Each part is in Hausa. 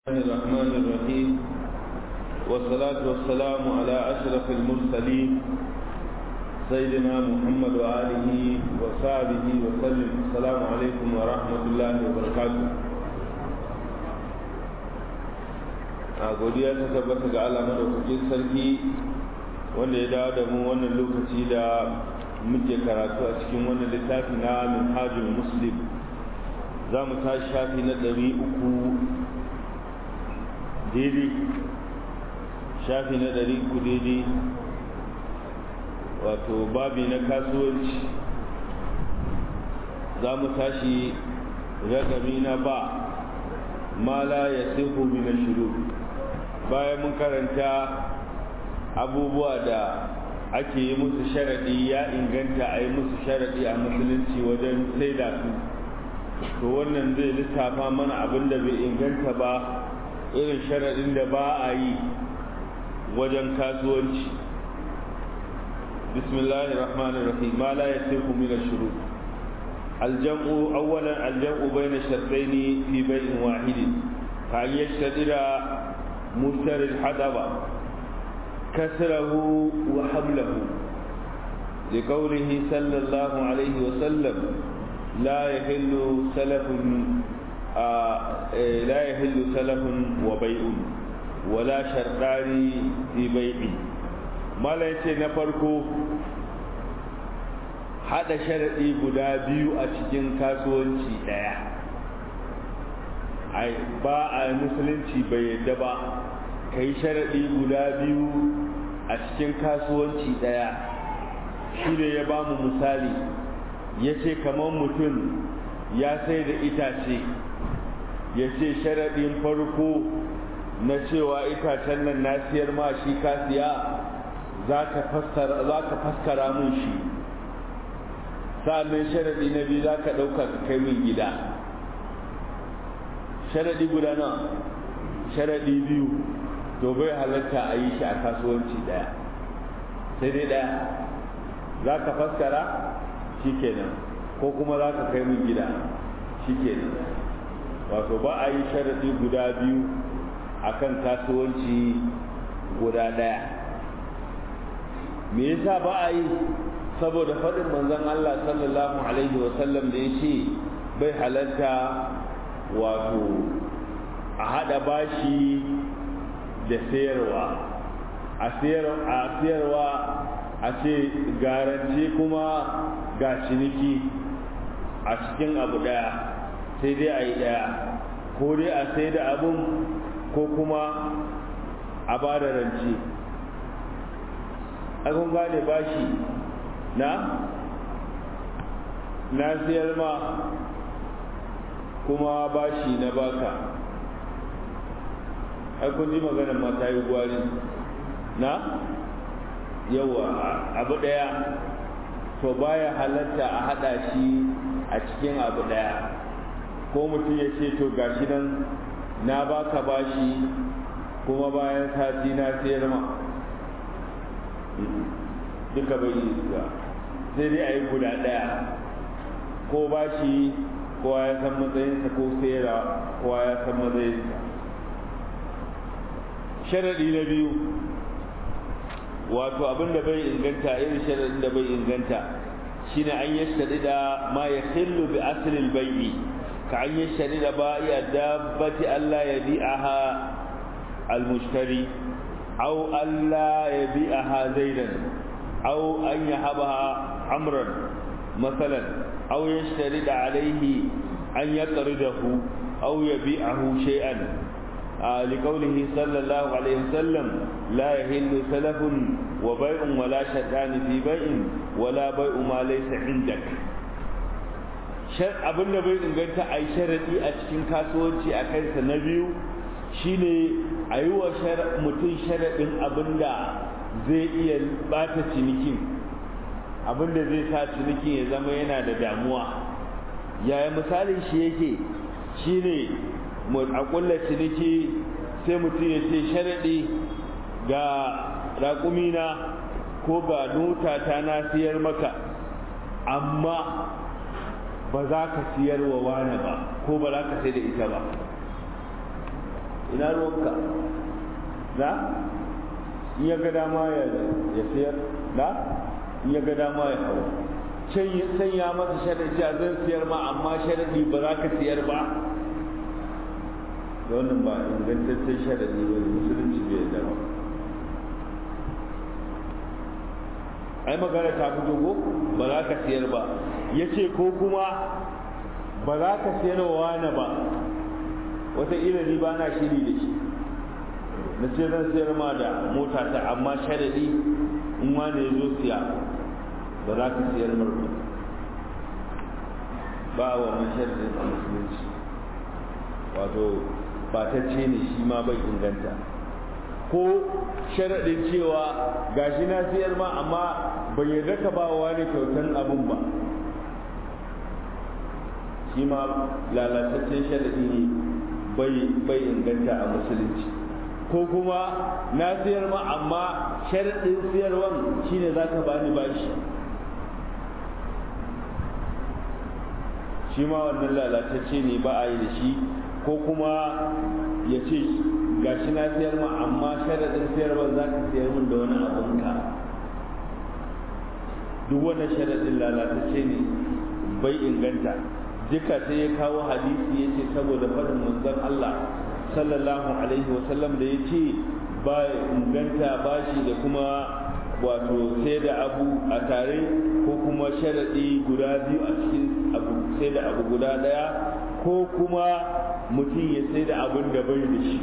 الرحمن الرحيم والصلاة والسلام على أشرف المرسلين سيدنا محمد وآله وصحبه وسلم. السلام عليكم ورحمة الله وبركاته. godiya ta tabbata ga Allah madaukakin sarki wanda ya dawo da mu wannan lokaci da muke karatu a cikin wannan littafi na Minhajul Muslim. za mu tashi shafi na 300 daidai, shafi na 300 daidai, wato babi na kasuwanci. za mu tashi ragami na ba ma la yasihu min ash-shurut. bayan mun karanta abubuwa da ake yi musu sharadi ya inganta a yi musu sharadi a musulunci wajen saida su, to wannan zai lissafa mana abin da bai inganta ba, irin sharadin da ba a yi wajen kasuwanci. bismillahir rahmanir rahim. ma la yasihu min ash-shurut. al-jam'u awwalan al-jam'u bayna shartayn fi bay'in wahid fa yashtadira mushtari al-hadaba kasrahu wa hablahu liqawlihi sallallahu alayhi wa sallam لا يحل سلف وبيع ولا شرطان في بيع. ما لا yace na farko hada sharadi guda biyu a cikin kasuwanci daya. ai ba a musulunci bai yadda ba kai sharadi guda biyu a cikin kasuwanci daya. shi ne ya bamu misali, ya ce kamar mutum ya sai da itace, ya ce sharaɗin farko na cewa itacen nan na siyar ma shi ka siya, za ka faskara mun shi. sa'annan sharaɗi na biyu za ka ɗauka ka kai min gida. sharaɗi guda na sharaɗi biyu, to bai halatta a yi shi a kasuwanci ɗaya, sai dai ɗaya. za ka faskara shikenan, ko kuma za ka kai min gida shikenan. wato ba a yi sharadi guda biyu akan kasuwanci guda daya. me yasa ba a yi? saboda faɗin manzon Allah sallallahu alaihi wa sallam da yace bai halarta wato a hada bashi da sayarwa, a sayarwa a ce garance kuma ga ciniki a cikin abu daya, sai dai a yi daya, ko dai a sai da abun ko kuma a ba da rance. akun gane bashi na siyar ma kuma bashi na baka. akun ji maganar mata yi gwari na yawa abu daya, to baya halatta a hada shi a cikin abu daya. ko mutum ya ce to gashi nan na baka bashi kuma bayan sati na sayar ma, duka bai yi ba. sai dai a yi guda daya, ko bashi kowa ya san matsayinsa, ko sayarwa kowa ya san matsayinsa. sharadi na biyu, wato abinda bai inganta, irin sharadin da bai inganta shine an yashtari da ma yakhillu bi asli al-bay'i, ka an yashtari da ba'i dabbati alla yabi'aha al-mushtari aw alla yabi'aha zaidan aw an yahabaha amran مثلا aw yashtari da alayhi an yaqridahu aw yabi'ahu shay'an لقوله صلى الله عليه وسلم لا يحل سلف وبيع ولا شرطان في بيع ولا بيع ما ليس عندك. abinda bai inganta a yi sharaɗi a cikin kasuwanci a kansa na biyu shine a yi wa mutum sharaɗin abinda zai iya bata cinikin, abinda zai sa cinikin ya zama yana da damuwa. yaya misalin shi yake? shine a kulla ciniki sai mutum ya ce sharaɗi ga raƙumina ko ga nutata na siyar maka, amma ba za ka siyar wa wani ba, ko ba za ka sai da ita ba. ina ruwanka na in ya ga dama ya sayar na in ya ga dama ya hau can ya sanya masa sharadi a zan siyar ma amma sharadi ba za ka siyar ba da wannan ba ingantaccen sharadi ba musulunci bai yarda ba ai magana ta fito ko ba za ka siyar ba ya ce ko kuma ba za ka siyar wa wani ba wataƙila ni ba na shiri da shi na ce zan siyar ma da mota ta amma sharadi in wani ya zo siya ba za ka siyar marmu ba a wannan sharadin a musulunci wato ba ta ce ne shi ma bai inganta ko sharadin cewa gashi na siyar ma amma bai yarda ka ba wa ne kyautan abin ba shi ma lalataccen sharadi ne bai inganta a musulunci ko kuma na siyar ma amma sharadin siyarwan shine za ka bani bashi shi ma wannan lalatacce ne ba a yi da shi ko kuma ya ce ga shi na siyar ma amma sharaɗin siyarwa za ka siyar min da wani abinka duk wannan sharaɗin lalatacce ne bai inganta duka sai ya kawo hadisi ya ce saboda faɗin manzon Allah sallallahu alaihi wasallam da ya ce ba inganta bashi da kuma wato sai da abu a tare ko kuma sharaɗi guda biyu a cikin abu sai da abu guda ɗaya ko kuma mutum ya sai da abin da bai da shi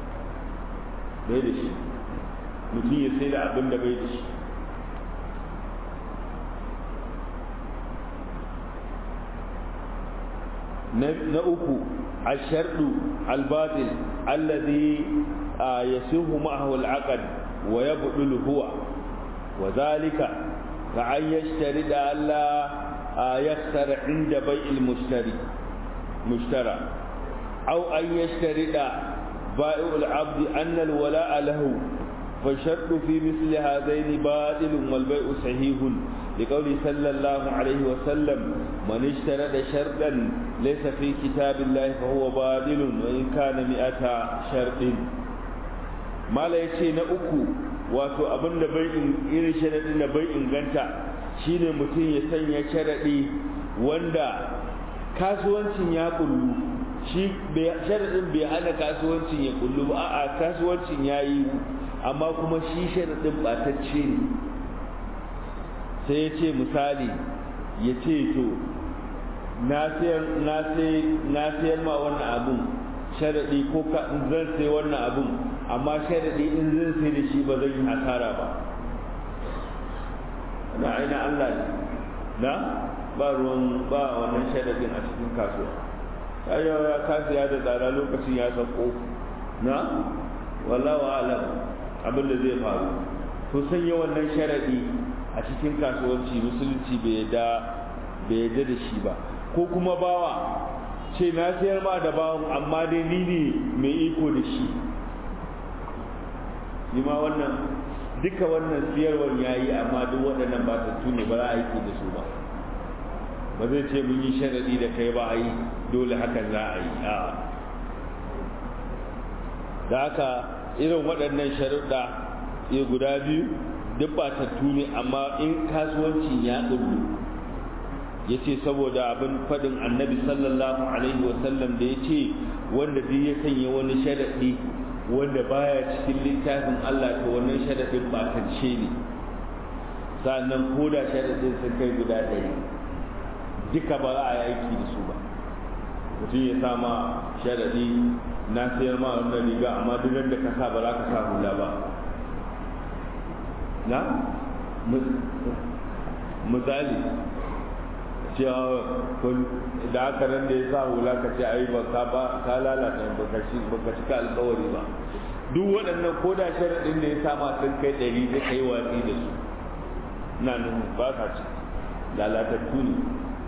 mutum ya sai da abin da bai da shi na uku الشرط الباطل الذي يسوه معه العقد ويبطل هو وذلك كأن يشترط ألا يخسر عند بيع المشترى أو أن يشترط بائع العبد أن الولاء له فالشرط في مثل هذين باطل والبيع صحيح لقوله صلى الله عليه وسلم من اشترط شرطا ليس في كتاب الله فهو باطل وإن كان 100 شرط ما لا يشي نأكو wato abin da bai irin sharadin da bai inganta shine mutum ya sanya sharadi wanda kasuwancin ya kullu shi sharadin bai hana kasuwancin ya kullu ba a kasuwancin yayi amma kuma shi sharadin batacce ne sai ya ce misali ya ce to na sayar ma wannan abun sharadi ko zan sai wannan abun amma sharadi in zan sai da shi ba zan yi hasara ba na aina Allah ne na ba wannan sharadin a cikin kasuwa ayyau ya kasiya da tsara lokacin ya sauko na wallahu alam abin da zai faru to sanya wannan sharadi a cikin kasuwanci musulunci bai yadda da shi ba ko kuma bawa ce na sayar ma da bawon amma dai ni ne mai iko da shi ma wannan duka wannan siyarwar yayi amma duk waɗannan ba ta tune ba za a aiki da su ba ba zai ce mun yi sharadi da kai ba a yi dole hakan za a yi a da haka irin waɗannan sharuɗa ya guda biyu duk ba ta tune amma in kasuwanci ya ɗullu ya ce saboda abin faɗin annabi sallallahu alaihi wasallam da ya ce wanda duk ya sanya wani sharaɗi wanda baya cikin littafin Allah to wannan sharadin batacce ne sannan ko da sharadin sun kai guda ɗari duka ba za a yi aiki da su ba mutum ya sama sharadi na sayar ma wannan riga amma duk da ka sa ba za ka sa hula ba na misali cewa da aka nan da ya sa hula ka ce ai ba ka lalata baka cika alkawari ba duk waɗannan ko da sharaɗin da ya sama sun kai 100 da kai watsi da su na nan ba ka ci lalatattu ne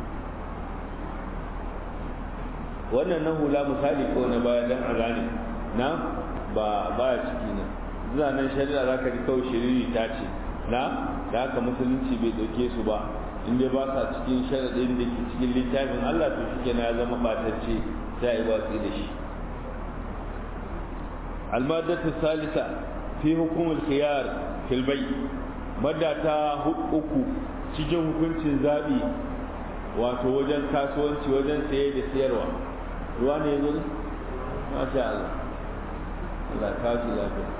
wannan na hula misali ko na baya dan a gane na ba ya ciki ne zuwa nan shari'a za ka ji kawai shiriri ta ce na da haka musulunci bai ɗauke su ba in dai ba sa cikin sharaɗin da ke cikin littafin Allah to shi ya zama batacce sai a yi watsi da shi المادة الثالثة في حكم الخيار في البيع مادة uku cikin hukuncin zabi wato wajen kasuwanci wajen saye da sayarwa ruwa ne yanzu masha Allah Allah ka ji lafiya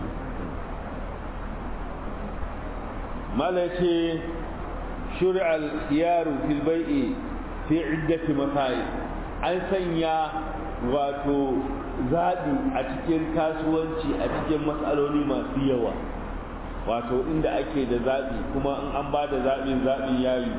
mala ce shur'a al-khiyar fil bai'i fi iddati masail an sanya wato zabi a cikin kasuwanci a cikin matsaloli masu yawa wato inda ake da zabi kuma in an ba da zabi yayi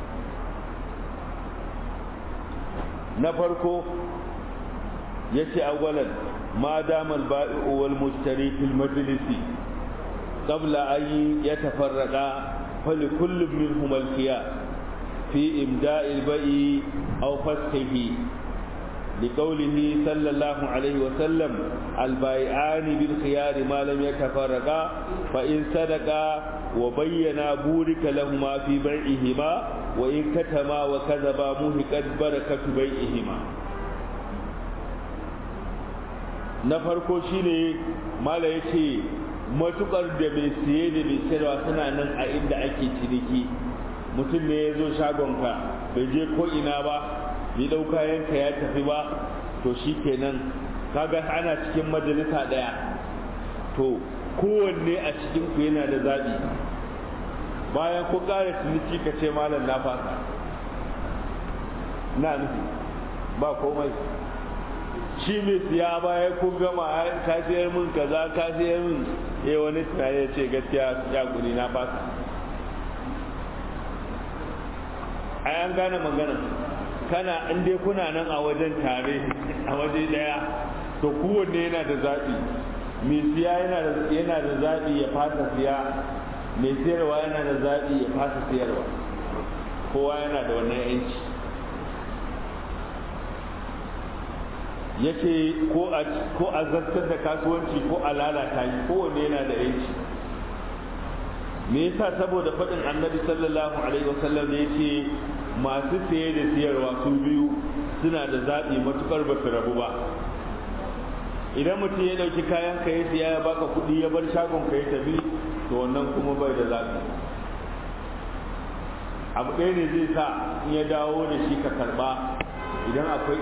na farko yace awwalan ma dama al-ba'i'u wal mushtari fil majlisi qabla an yatafarraqa فلكل منهما الخيار في إمداء البيع أو فسخه لقوله صلى الله عليه وسلم البائعان بالخيار ما لم يتفرقا فإن صدقا وبينا بورك لهما في بيعهما وإن كتما وكذبا مهقت بركة بيعهما نفرقو شيني ما لا يشي matukar da mai siye da mai sayarwa suna nan a inda ake ciniki mutum ne ya zo shagonka bai je ko ina ba bai dau kayanka ya tafi ba to shi kenan kaga ana cikin majalisa daya to kowanne a cikin ku yana da zabi bayan ku ƙara ciniki ka ce malam na fasa na nufi ba komai shi mai siya baya kun gama ka siyar min kaza ka siyar min wani tunani ya ce gaskiya ya guri na fasa ai an gane magana kana in dai kuna nan a wajen tare a waje daya to kowanne yana da zaɓi mai siya yana da zaɓi ya fasa siya mai siyarwa yana da zaɓi ya fasa siyarwa kowa yana da wannan yanci yace ko a zartar da kasuwanci ko a lalata shi kowanne yana da yanci me yasa saboda faɗin annabi sallallahu alaihi wasallam ne yace masu saye da siyarwa su biyu suna da zaɓi matukar ba su rabu ba idan mutum ya ɗauki kayan ka ya siya ya baka kuɗi ya bar shagon ka ya tafi to wannan kuma bai da zaɓi abu ɗaya ne zai sa in ya dawo da shi ka karɓa idan akwai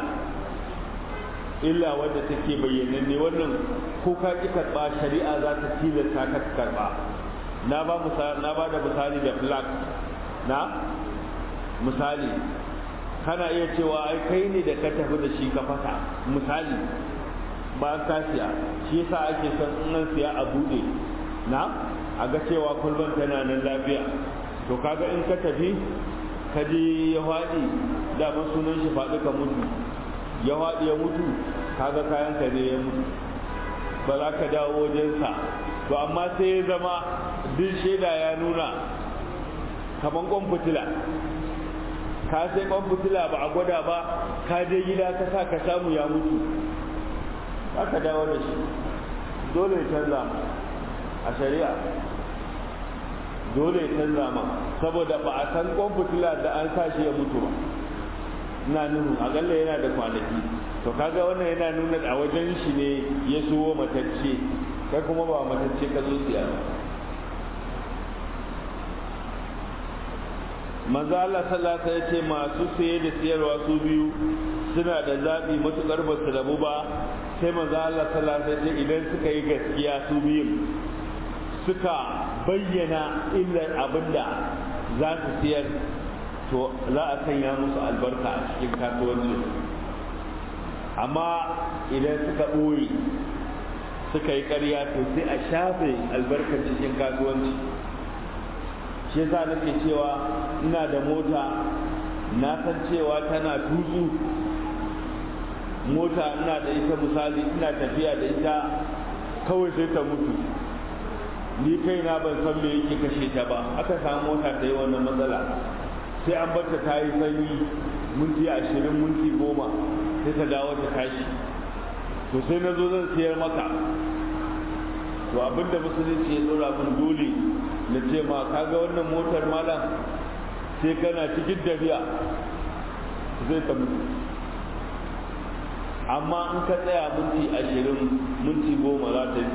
illa wadda take bayyananne wannan ko ka ki karba shari'a za ta tilasta ka karba na ba da misali da flag na misali kana iya cewa ai kai ne da ka tafi da shi ka fasa misali ba ka siya shi yasa ake son in an siya a bude na a ga cewa kulban tana nan lafiya to kaga in ka tafi ka ji ya faɗi da sunan shi faɗi ka mutu ya haɗu ya mutu kaga kayanka ne ya mutu ba za ka dawo wajensa to amma sai ya zama duk shaida ya nuna kaman kwan fitila ka sai kwan fitila ba a gwada ba ka je gida ka sa ka samu ya mutu za ka dawo da shi dole ya canza a shari'a dole ya canza ma saboda ba a san kwan fitila da an sa shi ya mutu ba ina nuhu akalla yana da kwanaki to kaga wannan yana nuna a wajen shi ne ya suwo matacce kai kuma ba matacce ka zo siya ba manzo Allah sallallahu alaihi wasallam ce masu saye da siyarwa su biyu suna da zabi matukar ba su rabu ba sai manzo Allah sallallahu alaihi wasallam idan suka yi gaskiya su biyu suka bayyana illar abinda za su siyar to za a sanya musu albarka a cikin kasuwanci amma idan suka ɓoye suka yi ƙarya to sai a shafe albarkar cikin kasuwanci shi yasa nake cewa ina da mota na san cewa tana tutsu mota ina da ita misali ina tafiya da ita kawai sai ta mutu ni kaina ban san me yake kashe ta ba aka samu mota ta yi wannan matsala sai an barta ta yi sanyi minti 20 minti 10 sai ta dawo ta tashi to sai na zo zan siyar maka to abinda musulunci ya tsora min dole na ce ma kaga wannan motar malam sai kana cikin tafiya zai ta mutu amma in ka tsaya minti 20 minti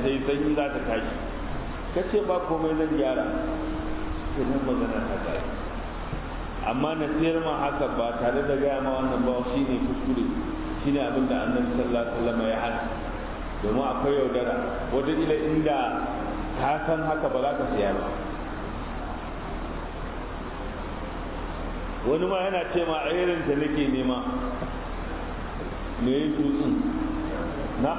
sai sanyi za ta tashi ka ce ba komai zan gyara sai nan magana ta gaya amma na sayar ma haka ba tare da gaya ma wannan ba shi ne kuskure shi ne abin da annabi sallallahu alaihi wasallam ya hana domin akwai yaudara wata ila inda ka san haka ba za ka siya ba wani ma yana ce ma a irin ta nake nema me yin tutsun na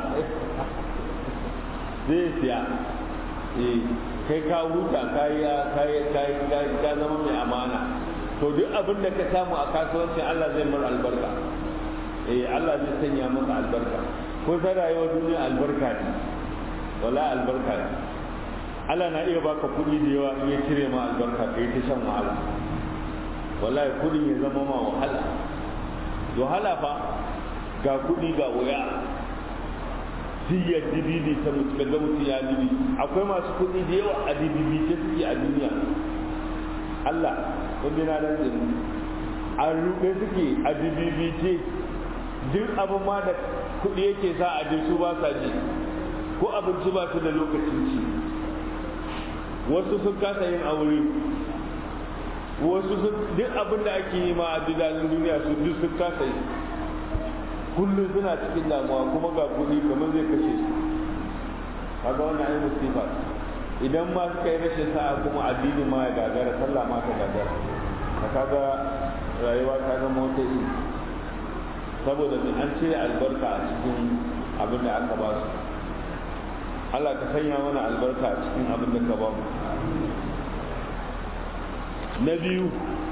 zai siya kai ka huta ka zama mai amana to duk abin da ka samu a kasuwancin Allah zai mar albarka Allah zai sanya maka albarka ko ta rayuwar duniya albarka ne wala albarka ne Allah na iya baka kuɗi da yawa in ya cire ma albarka kai ta shan wahala wallahi kuɗin ya zama ma wahala fa ga kuɗi ga wuya siyar dibidi ta mutu ga mutu ya dibi akwai masu kuɗi da yawa a dibibi ta suke a duniya Allah wanda na nan zai a ruɗe suke a dibibi ce duk abin ma da kuɗi yake sa a su ba sa ji ko abinci ba su da lokacin ci wasu sun kasa yin aure wasu sun duk abin da ake yi ma a gidajen duniya su duk sun kasa yi kullum suna cikin damuwa kuma ga kuɗi kamar zai kashe su kaga wannan ai musifa idan ma suka yi rashin sa'a kuma addini ma ya gagara sallah ma ta gagara ka kaga rayuwa ta zama wata iri saboda an cire albarka a cikin abin da aka ba su Allah ka sanya mana albarka a cikin abin da ka ba mu na biyu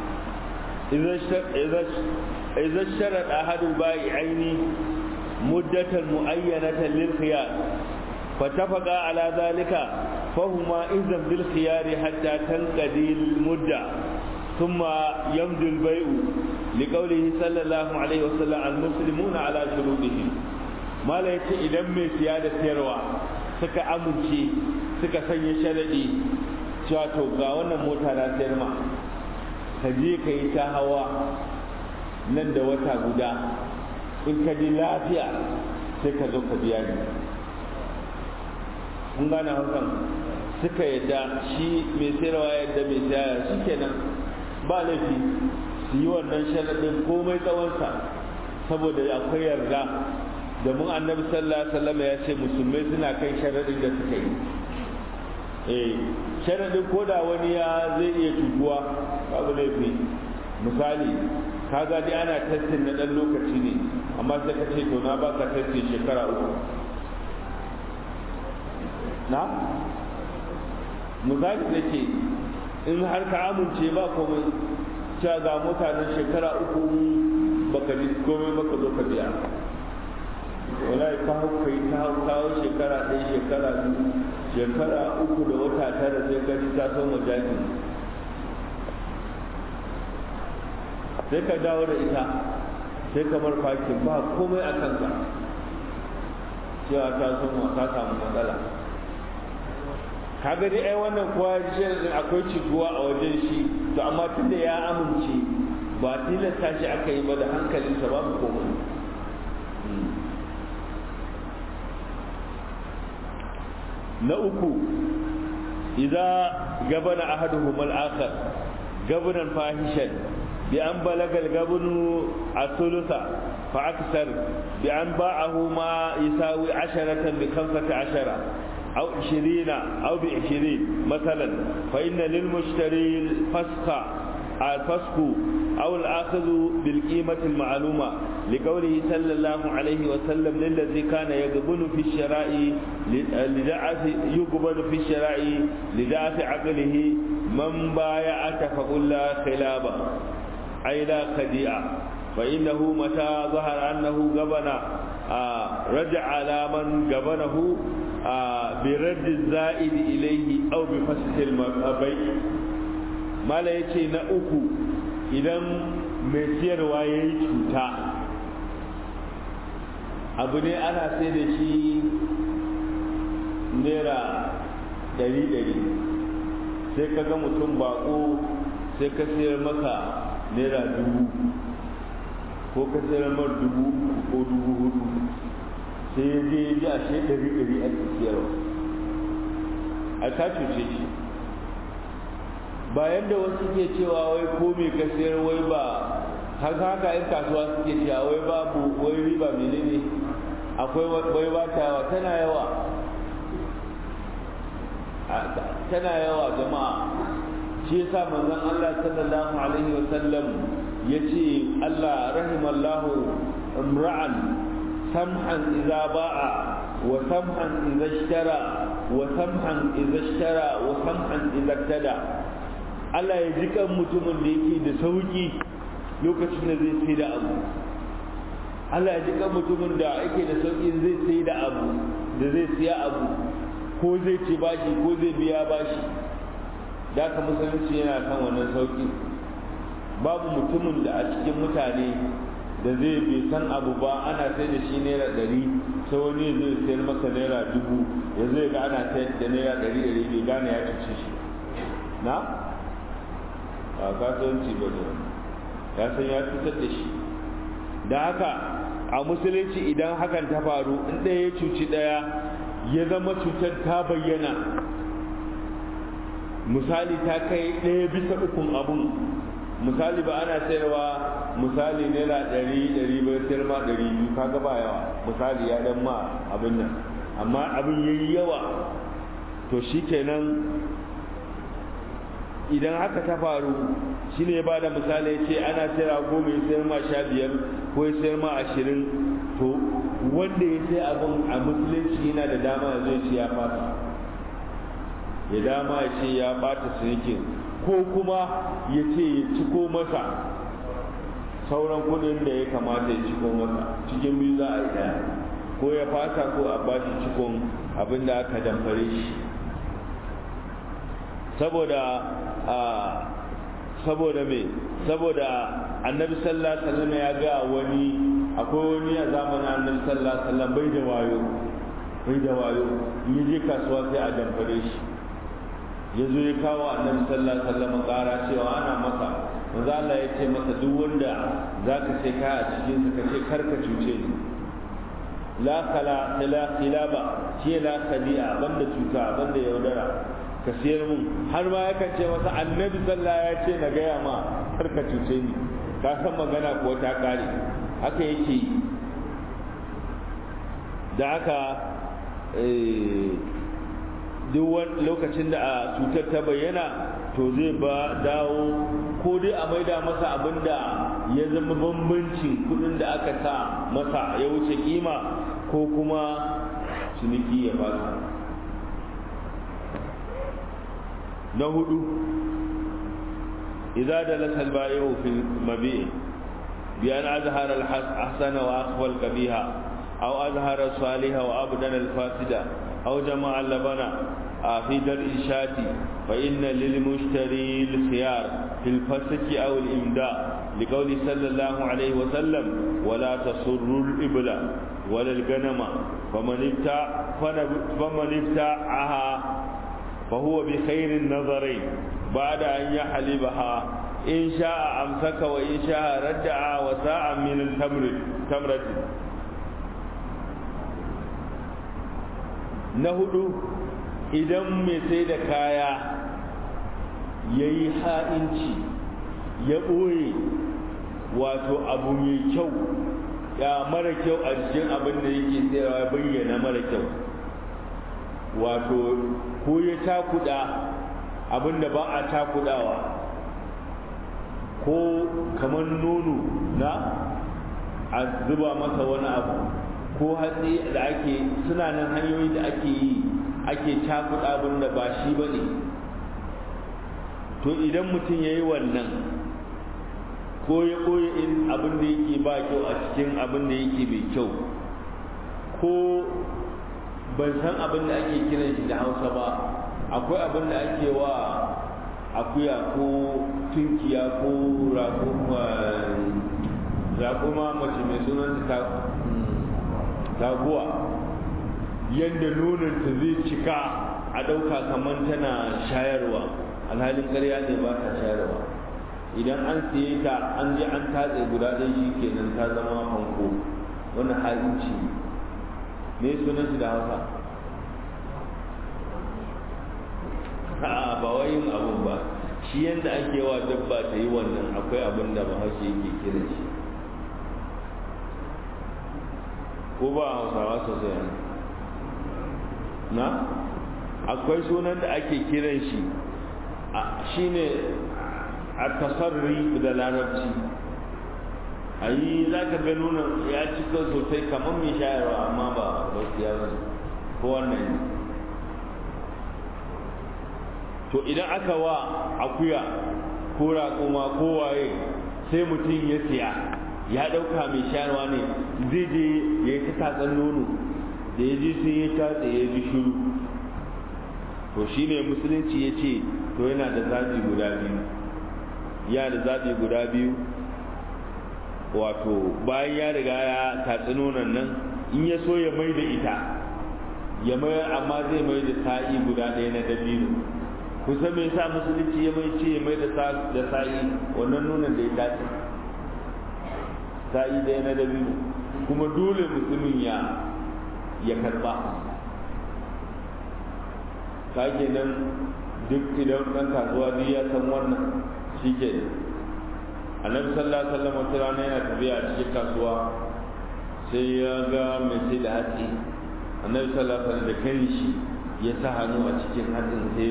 إذا اشترط أحد البائعين مدة معينة للخيار فاتفقا على ذلك فهما إذن بالخيار حتى تنقضي المدة ثم يمضي البيع لقوله صلى الله عليه وسلم المسلمون على شروطهم ما لا يتي إذن من سيادة سيروا سكا أمنشي سكا سنة شردي شاتو قاونا موتانا سيرما kaje ka yi ta hawa nan da wata guda in ka ji lafiya sai ka zo ka biya ni kun gane hakan suka yadda shi mai sayarwa yadda mai sayar shi kenan ba laifi su yi wannan sharaɗin komai tsawonsa saboda akwai yarda domin annabi sallallahu alaihi wasallam ya ce musulmai suna kai sharaɗin da suka yi sharaɗin koda wani ya zai iya tutuwa babu laifi misali ka dai ana testin na ɗan lokaci ne amma sai ka ce to na baka testin shekara 3 na misali da ke in har ka amince ba komai cewa ga mutanen shekara 3 baka ji komai baka zo ka biya wallahi ka hau kai ta hau kawo shekara 1 shekara 2 shekara 3 da wata 9 sai ka ji ta son wajaji sai ka dawo da ita sai ka bar fakin ba komai a kanka cewa ta son ta samu matsala kaga dai ai wannan kuwa shirin akwai ciguwa a wajen shi to amma tunda ya amince ba tilasta shi aka yi ba da hankalinsa babu komai na uku idza gabana ahaduhum al-akhar gabanan fahishan bi an balaga al-gabnu as-sulutha fa aksar bi an ba'ahu ma yasawi 10 bi 15 أو 20 أو ب20 مثلا فإن للمشتري الفسخ أو الأخذ بالقيمة المعلومة لقوله صلى الله عليه وسلم للذي كان يقبل في الشراء لضعف عقله من بايعك فقل لا خلاب أي لا خديعة فإنه متى ظهر أنه قبن رجع على من قبنه برد الزائد إليه أو بفسخ البيع ما لا يتي نأكو إذا مسير ويهي cuta abu ne ana sai da shi naira 100 sai ka ga mutum bako sai ka sayar maka naira 1000 ko ka sayar mar 2000 ko 4000 sai ya je ya ji a shi 100 a siyarwa a ka cuce shi. Bayan da wasu ke cewa wai ko me ka sayar wai ba haka in kasuwa suke cewa wai babu wai riba menene akwai wai ba ta tana yawa jama'a. shi yasa manzon Allah sallallahu alaihi wasallam yace Allah rahimallahu imra'an samhan idza ba'a wa samhan idza ishtara wa samhan idza ishtara wa samhan idza tada. Allah ya ji kan mutumin da yake da sauki lokacin da zai sai da abu. Allah ya ji kan mutumin da yake da sauki zai sai da abu, da zai siya abu, ko zai ci bashi ko zai biya bashi. Da ka musulunci yana kan wannan sauki. Babu mutumin da a cikin mutane da zai bai san abu ba ana sai da shi naira 100 sai wani zai sayar masa naira 1000 ya zai ga ana sayar da naira 100 bai gane ya cuce shi na a kasuwanci ba da ya san ya cutar da shi. Da haka a musulunci idan hakan ta faru in ɗaya ya cuci ɗaya ya zama cutar ta bayyana, misali ta kai 1/3 abun, misali ba ana sayarwa misali naira 100 bai sayar ma 200 kaga ba yawa, misali ya dan ma abin nan, amma abin yayi yawa to shikenan idan haka ta faru shine ya bada misali ce ana sayarwa 10 ya sayar ma 15 ko ya sayar ma 20 to wanda ya sai abin a musulunci yana da dama ya zo ya fasa, ya dama ya ce ya bata sinikin, ko kuma ya ce ya ciko masa sauran kudin da ya kamata ya ciko masa, cikin biyu za a yi daya, ko ya fasa ko a bashi cikon abin da aka damfare shi. saboda me saboda annabi sallallahu alaihi wasallam ya ga wani, akwai wani a zamanin annabi sallallahu alaihi wasallam bai da wayo ya je kasuwa sai a damfare shi, ya zo ya kawo annabi sallallahu alaihi wasallam ƙara cewa ana masa manzo Allah ya ce masa duk wanda zaka sai kaya a cikin sa kace karka cuce ni, la khilaba ce la khadi'a banda cuta banda yaudara ka siyar mun. har ma yakan ce masa annabi sallallahu ya ce na gaya ma karka cuce ni, ka san magana ko ta kare. haka yake da haka duk lokacin da a cutar ta bayyana to zai ba dawo ko dai a maida masa abinda ya zama bambancin kudin da aka sa masa ya wuce kima, ko kuma ciniki ya ba su. na hudu idza dalasa al-bai'u fil mabi' bi an azhara al-ahsana wa akhfa al-qabiha aw azhara as-saliha wa abdana al-fasida aw jama'a al-labana في درء الشاة فإن للمشتري الخيار في الفسك أو الإمداء لقول صلى الله عليه وسلم ولا تسر الإبل ولا الغنم فمن ابتاعها فهو بخير النظرين بعد أن يحلبها إن شاء أمسك وإن شاء رجع وساء من التمرة. نهدو idan mai sai da kaya ya yi ha'inci ya ɓoye wato abu mai kyau ya mara kyau a cikin abin da yake sayarwa ya bayyana mara kyau, wato ko ya takuda abin da ba a takudawa, ko kamar nono na a zuba masa wani abu, ko hatsi da ake suna nan hanyoyi da ake yi ake cakuɗa abin da ba shi ba ne. to idan mutum ya yi wannan ko ya ɓoye in abin da yake ba kyau a cikin abin da yake mai kyau, ko ban san abin da ake kiran shi da Hausa ba, akwai abin da ake wa akuya ko tunkiya ko raƙuma mace mai sunan taguwa, yadda nonanta zai cika a ɗauka kamar tana shayarwa, alhalin ƙarya ne ba ta shayarwa. idan an siye ta an je an tatse guda ɗaya shi kenan ta zama hanko, wannan halinci ne sunan shi da Hausa ba wai yin abun ba, shi yanda ake wa dabba ta yi wannan akwai abin da bahaushe yake kiran shi, ko ba a hausawa sosai na akwai sunan da ake kiran shi shine a tasarri da larabci. a yi za ka ga nuna ya cika sosai kamar mai shayarwa amma ba gaskiya ba ko wannan. to idan aka wa akuya ko raƙuma ko waye sai mutum ya siya ya ɗauka mai shayarwa ne, zai je ya yi ta tatsan nono, da ya ji sai ya tatse ya ji shiru, to shi ne musulunci ya ce to yana da zaɓi guda biyu. Wato bayan ya riga ya tatsi nonon nan, in ya so ya mai da ita ya mai, amma zai mai da sa'i guda ɗaya na dabino. kusa me yasa musulunci ya mai da sa'i wannan nonon da ya tatsi, sa'i ɗaya na dabino, kuma dole musulmin ya karba. ka nan duk idan ɗan kasuwa duk ya san wannan shi ke. annabi sallallahu alaihi wasallam wata rana yana tafiya a cikin kasuwa sai ya ga mai sai da hatsi. annabi sallallahu alaihi wasallam da kanshi ya sa hannu a cikin hatsin sai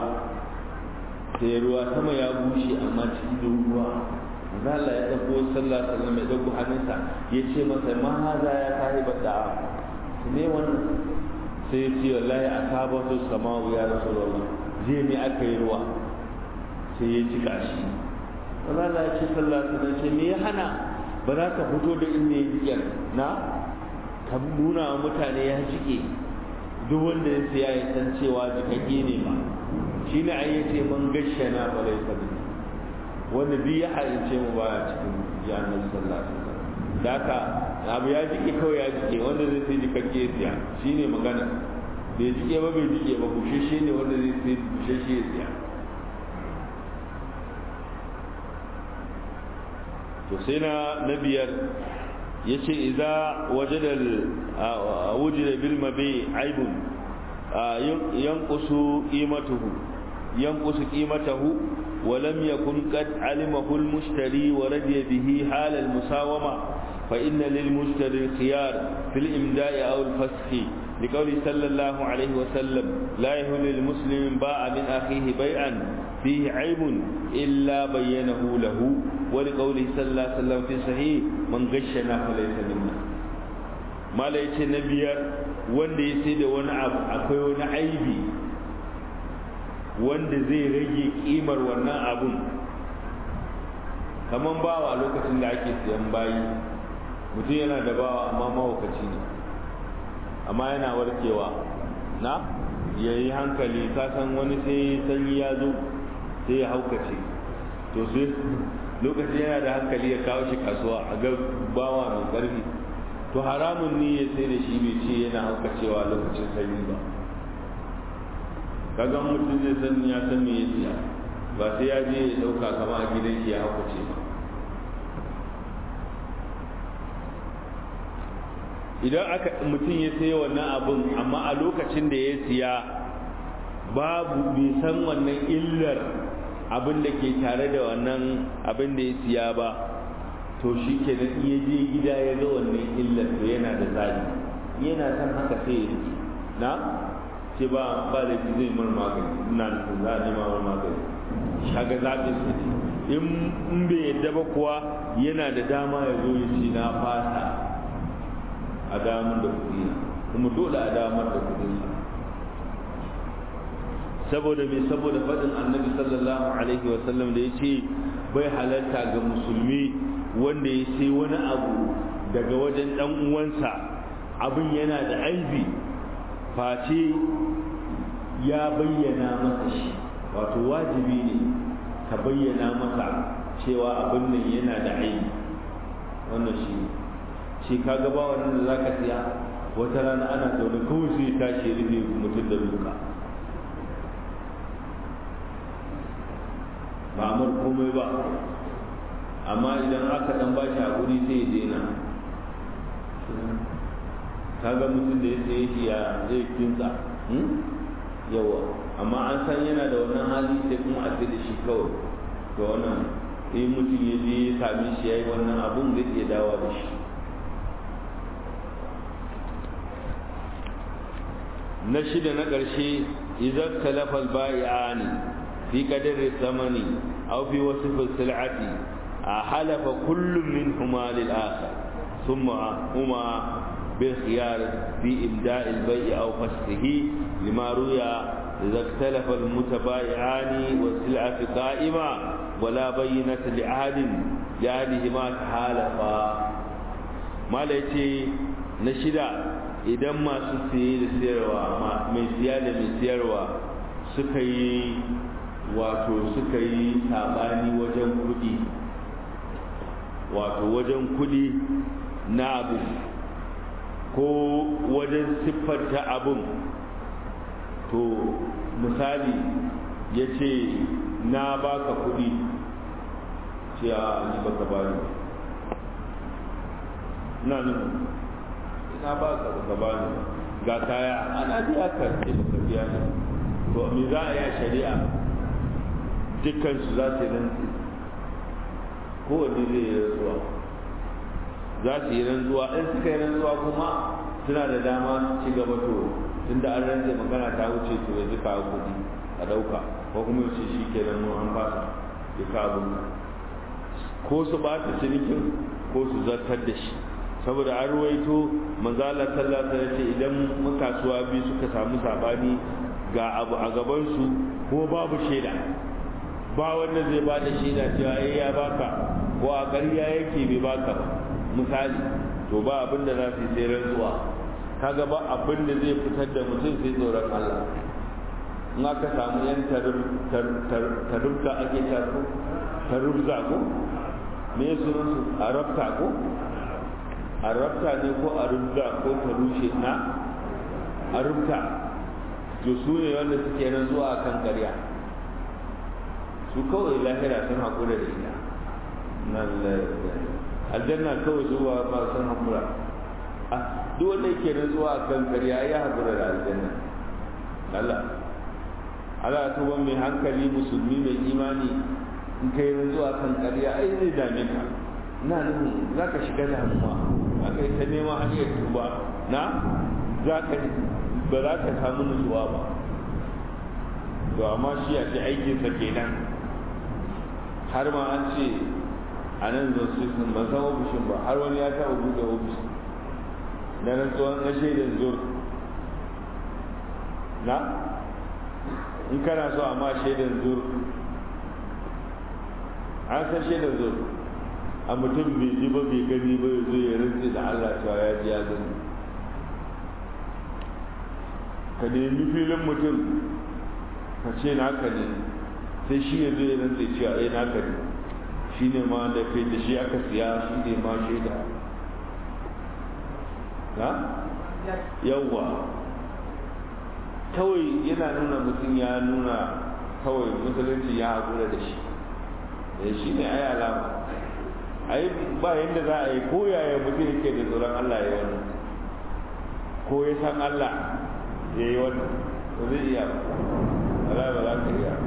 ruwa sama ya bushe amma cikin ruwa. Allah ya dauko sallallahu alaihi wasallam ya dauko hannunsa ya ce masa ma haza ya sahiba da'a, me wannan? sai ya ce wallahi asabatu sama'u ya rasulullah, je me aka yi ruwa sai ya jika shi. Allah ya ce sallallahu alaihi wasallam ce me ya hana ba za ka fito da inda ya jike na ka nuna wa mutane ya jike, duk wanda ya siya ya san cewa jikake ne ba. shine ai yace man gashana fa laysa bi, wanda bi ya haice mu baya cikin jahannam sallallahu alaihi wasallam. da haka abu ya jike kawai ya jike, wanda zai sai jikake ya siya shine magana. bai jike ba bushashe ne wanda zai sai bushashe ya siya. to sai na biyar yace idza wujida bil mabi aibun yanqusu qimatahu wa lam yakun qad alimahu al mushtari wa radiya bihi hal al musawama fa inna lil mushtari khiyar fil imda'i aw al fasxi لقوله صلى الله عليه وسلم لا يحل للمسلم باع من أخيه بيعا فيه عيب إلا بينه له ولقوله صلى الله عليه وسلم في صحيح من غشنا فليس منا. ما ليس نبيار wanda ya sai da wani abu akwai wani aibi wanda zai rage kimar wannan abun, kaman bawa lokacin da ake siyan bayi, mutum yana da bawa amma mahaukaci ne amma yana warkewa na yayi hankali, ka san wani sai sanyi ya zo sai ya haukace, to sai lokacin yana da hankali ya kawo shi kasuwa a ga bawa mai karfi, to haramun ne ya sai da shi bai ce yana haukacewa lokacin sanyi ba. kaga mutum zai san ya san me ya siya, ba sai ya je ya dauka kama a gidan shi ya haukace ba. idan mutum ya sayi wannan abun amma a lokacin da ya siya babu bai san wannan illar abin da ke tare da wannan abin da ya siya ba, to shi ke nan iya je gida ya ga wannan illar to yana da zaɓi, yana san haka sai ya rike na ce ba da shi zai mar magani, ina nufin za a nema mar magani, shaga zaɓin su ne. in bai yadda ba kuwa yana da dama ya zo ya ce na fasa a damar da kuɗi, kuma dole a damar da kuɗinsa. saboda faɗin annabi sallallahu alaihi wasallam da ya ce bai halarta ga musulmi wanda ya sai wani abu daga wajen ɗan uwansa abin yana da aibi face ya bayyana masa shi, wato wajibi ne ka bayyana masa cewa abin nan yana da aibi. wannan shi ka gaba wannan da zaka siya wata rana ana zaune kawai sai tashi rufe mutum da duka ba amur komai ba, amma idan aka dan ba shi hakuri sai ya daina. kaga mutum da ya saye shi ya zai kinsa yawa amma an san yana da wannan hali sai kuma a da shi kawai to wannan in mutum ya je ya same shi ya yi wannan abun zai iya dawa da shi. na shida na ƙarshe idan talafal bai'ani fi qadri thamani aw fi wasf as-sil'ati halafa kullun minhuma lil akhar thumma huma bil khiyar fi ibda' al-bay' aw faslihi lima ruya idza ikhtalafa al-mutabai'ani was-sil'atu qa'ima wala bayyinata li ahadihima halafa. mala yace na shida idan masu siye da siyarwa mai siya da mai siyarwa suka yi sabani wajen kudi wajen kudi na abu ko wajen siffanta abun to misali ya ce na baka kudi ce a ni baka bani na nuna na ba ka gaba ne ga kaya ana biya ka ce baka biya ne to me za a yi shari'a dukkan su za su yi rantsi kowanne zai yi rantsuwa za su yi rantsuwa in suka yi rantsuwa kuma suna da dama su ci gaba to tunda an rantse magana ta wuce to yanzu ka kuɗi a ɗauka ko kuma yace shi ke nan an fasa ya ka abin ko su ba ta cinikin ko su zartar da shi saboda an ruwaito manzala sallallahu alaihi wasallam idan kasuwa biyu suka samu sabani ga abu a gaban su ko babu shaida ba wanda zai ba da shaida cewa ya baka ko a ƙarya yake bai baka ba misali to ba abin da za su yi sai rantsuwa kaga ba abin da zai fitar da mutum sai tsoron Allah in aka samu yan tarubta ake tarubza ko me sunan su arabta ko arabta ne ko arubza ko tarushe na arubta to su ne wanda suke nan zuwa kan ƙarya su kawai lahira sun haƙura da ita aljanna kawai zuwa ba sun haƙura duk wanda yake nan zuwa kan ƙarya ya haƙura da aljanna Allah ta wani mai hankali musulmi mai imani in kai nan zuwa kan ƙarya ai zai dame ka na nufin za ka shiga damuwa aka yi ta neman hanyar tuba na ba za ka samu nutsuwa ba to amma shi a ce aikinsa kenan har ma an ce a nan zan sun ban san ofishin ba har wani ya taɓa buɗe ofis na rantsuwan na shaidan zur na in kana so amma shaidan zur an san shaidan zur a mutum bai ji ba bai gani ba ya zo ya rantse da Allah cewa ya ji ya gani ka nemi filin mutum ka ce naka ne sai shi ya zo ya rantse cewa naka ne shi ne ma da kai da shi aka siya shi ne ma shaida na yawwa kawai yana nuna mutum ya nuna kawai musulunci ya haƙura da shi shi ne ai alama ai ba yadda za a yi ko yaya mutum yake da tsoron Allah ya yi wannan ko ya san Allah ya yi wannan ba zai iya ba ba za ka iya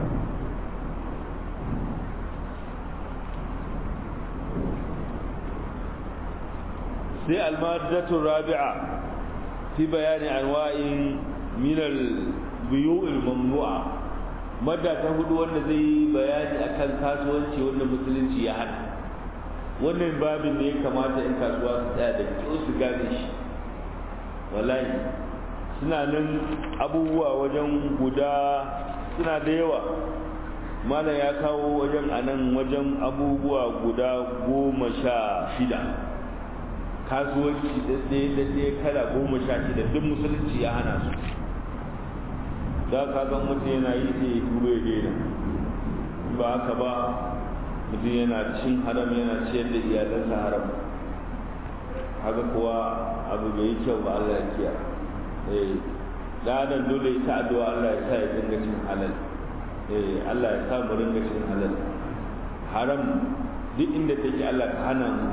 sai almadatu rabi'a fi bayani anwa'in min al-buyu'il mamnu'a madda ta hudu wanda zai yi bayani akan kasuwanci wanda musulunci ya hana wannan babin ne ya kamata in kasuwa su tsaya da kyau su gane shi wallahi suna nan abubuwa wajen guda suna da yawa malam ya kawo wajen anan wajen abubuwa guda 16 kasuwanci da ɗaya kala 16 duk musulunci ya hana su da ka ga mutum yana yi sai tuba ya daina ba haka ba mutum yana cin haram yana ciyar da iyalansa haram haka kuwa abu bai yi kyau ba Allah ya kiyaye da adam dole ya ta addu'a Allah ya sa ya dinga cin halal Allah ya sa mu dinga cin halal haram duk inda take Allah ka hana mu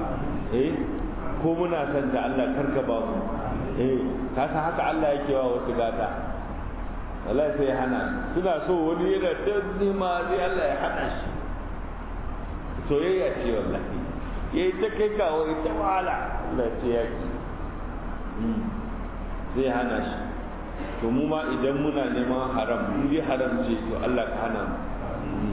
ko muna san da Allah karka ba mu ka san haka Allah yake wa wasu gata wallahi sai ya hana suna so wani yana dan nima sai Allah ya hana shi soyayya ce wallahi yayi ta kai kawo ita wahala Allah ce ya ci zai hana shi to mu ma idan muna neman haram in dai haram ce to Allah ka hana mu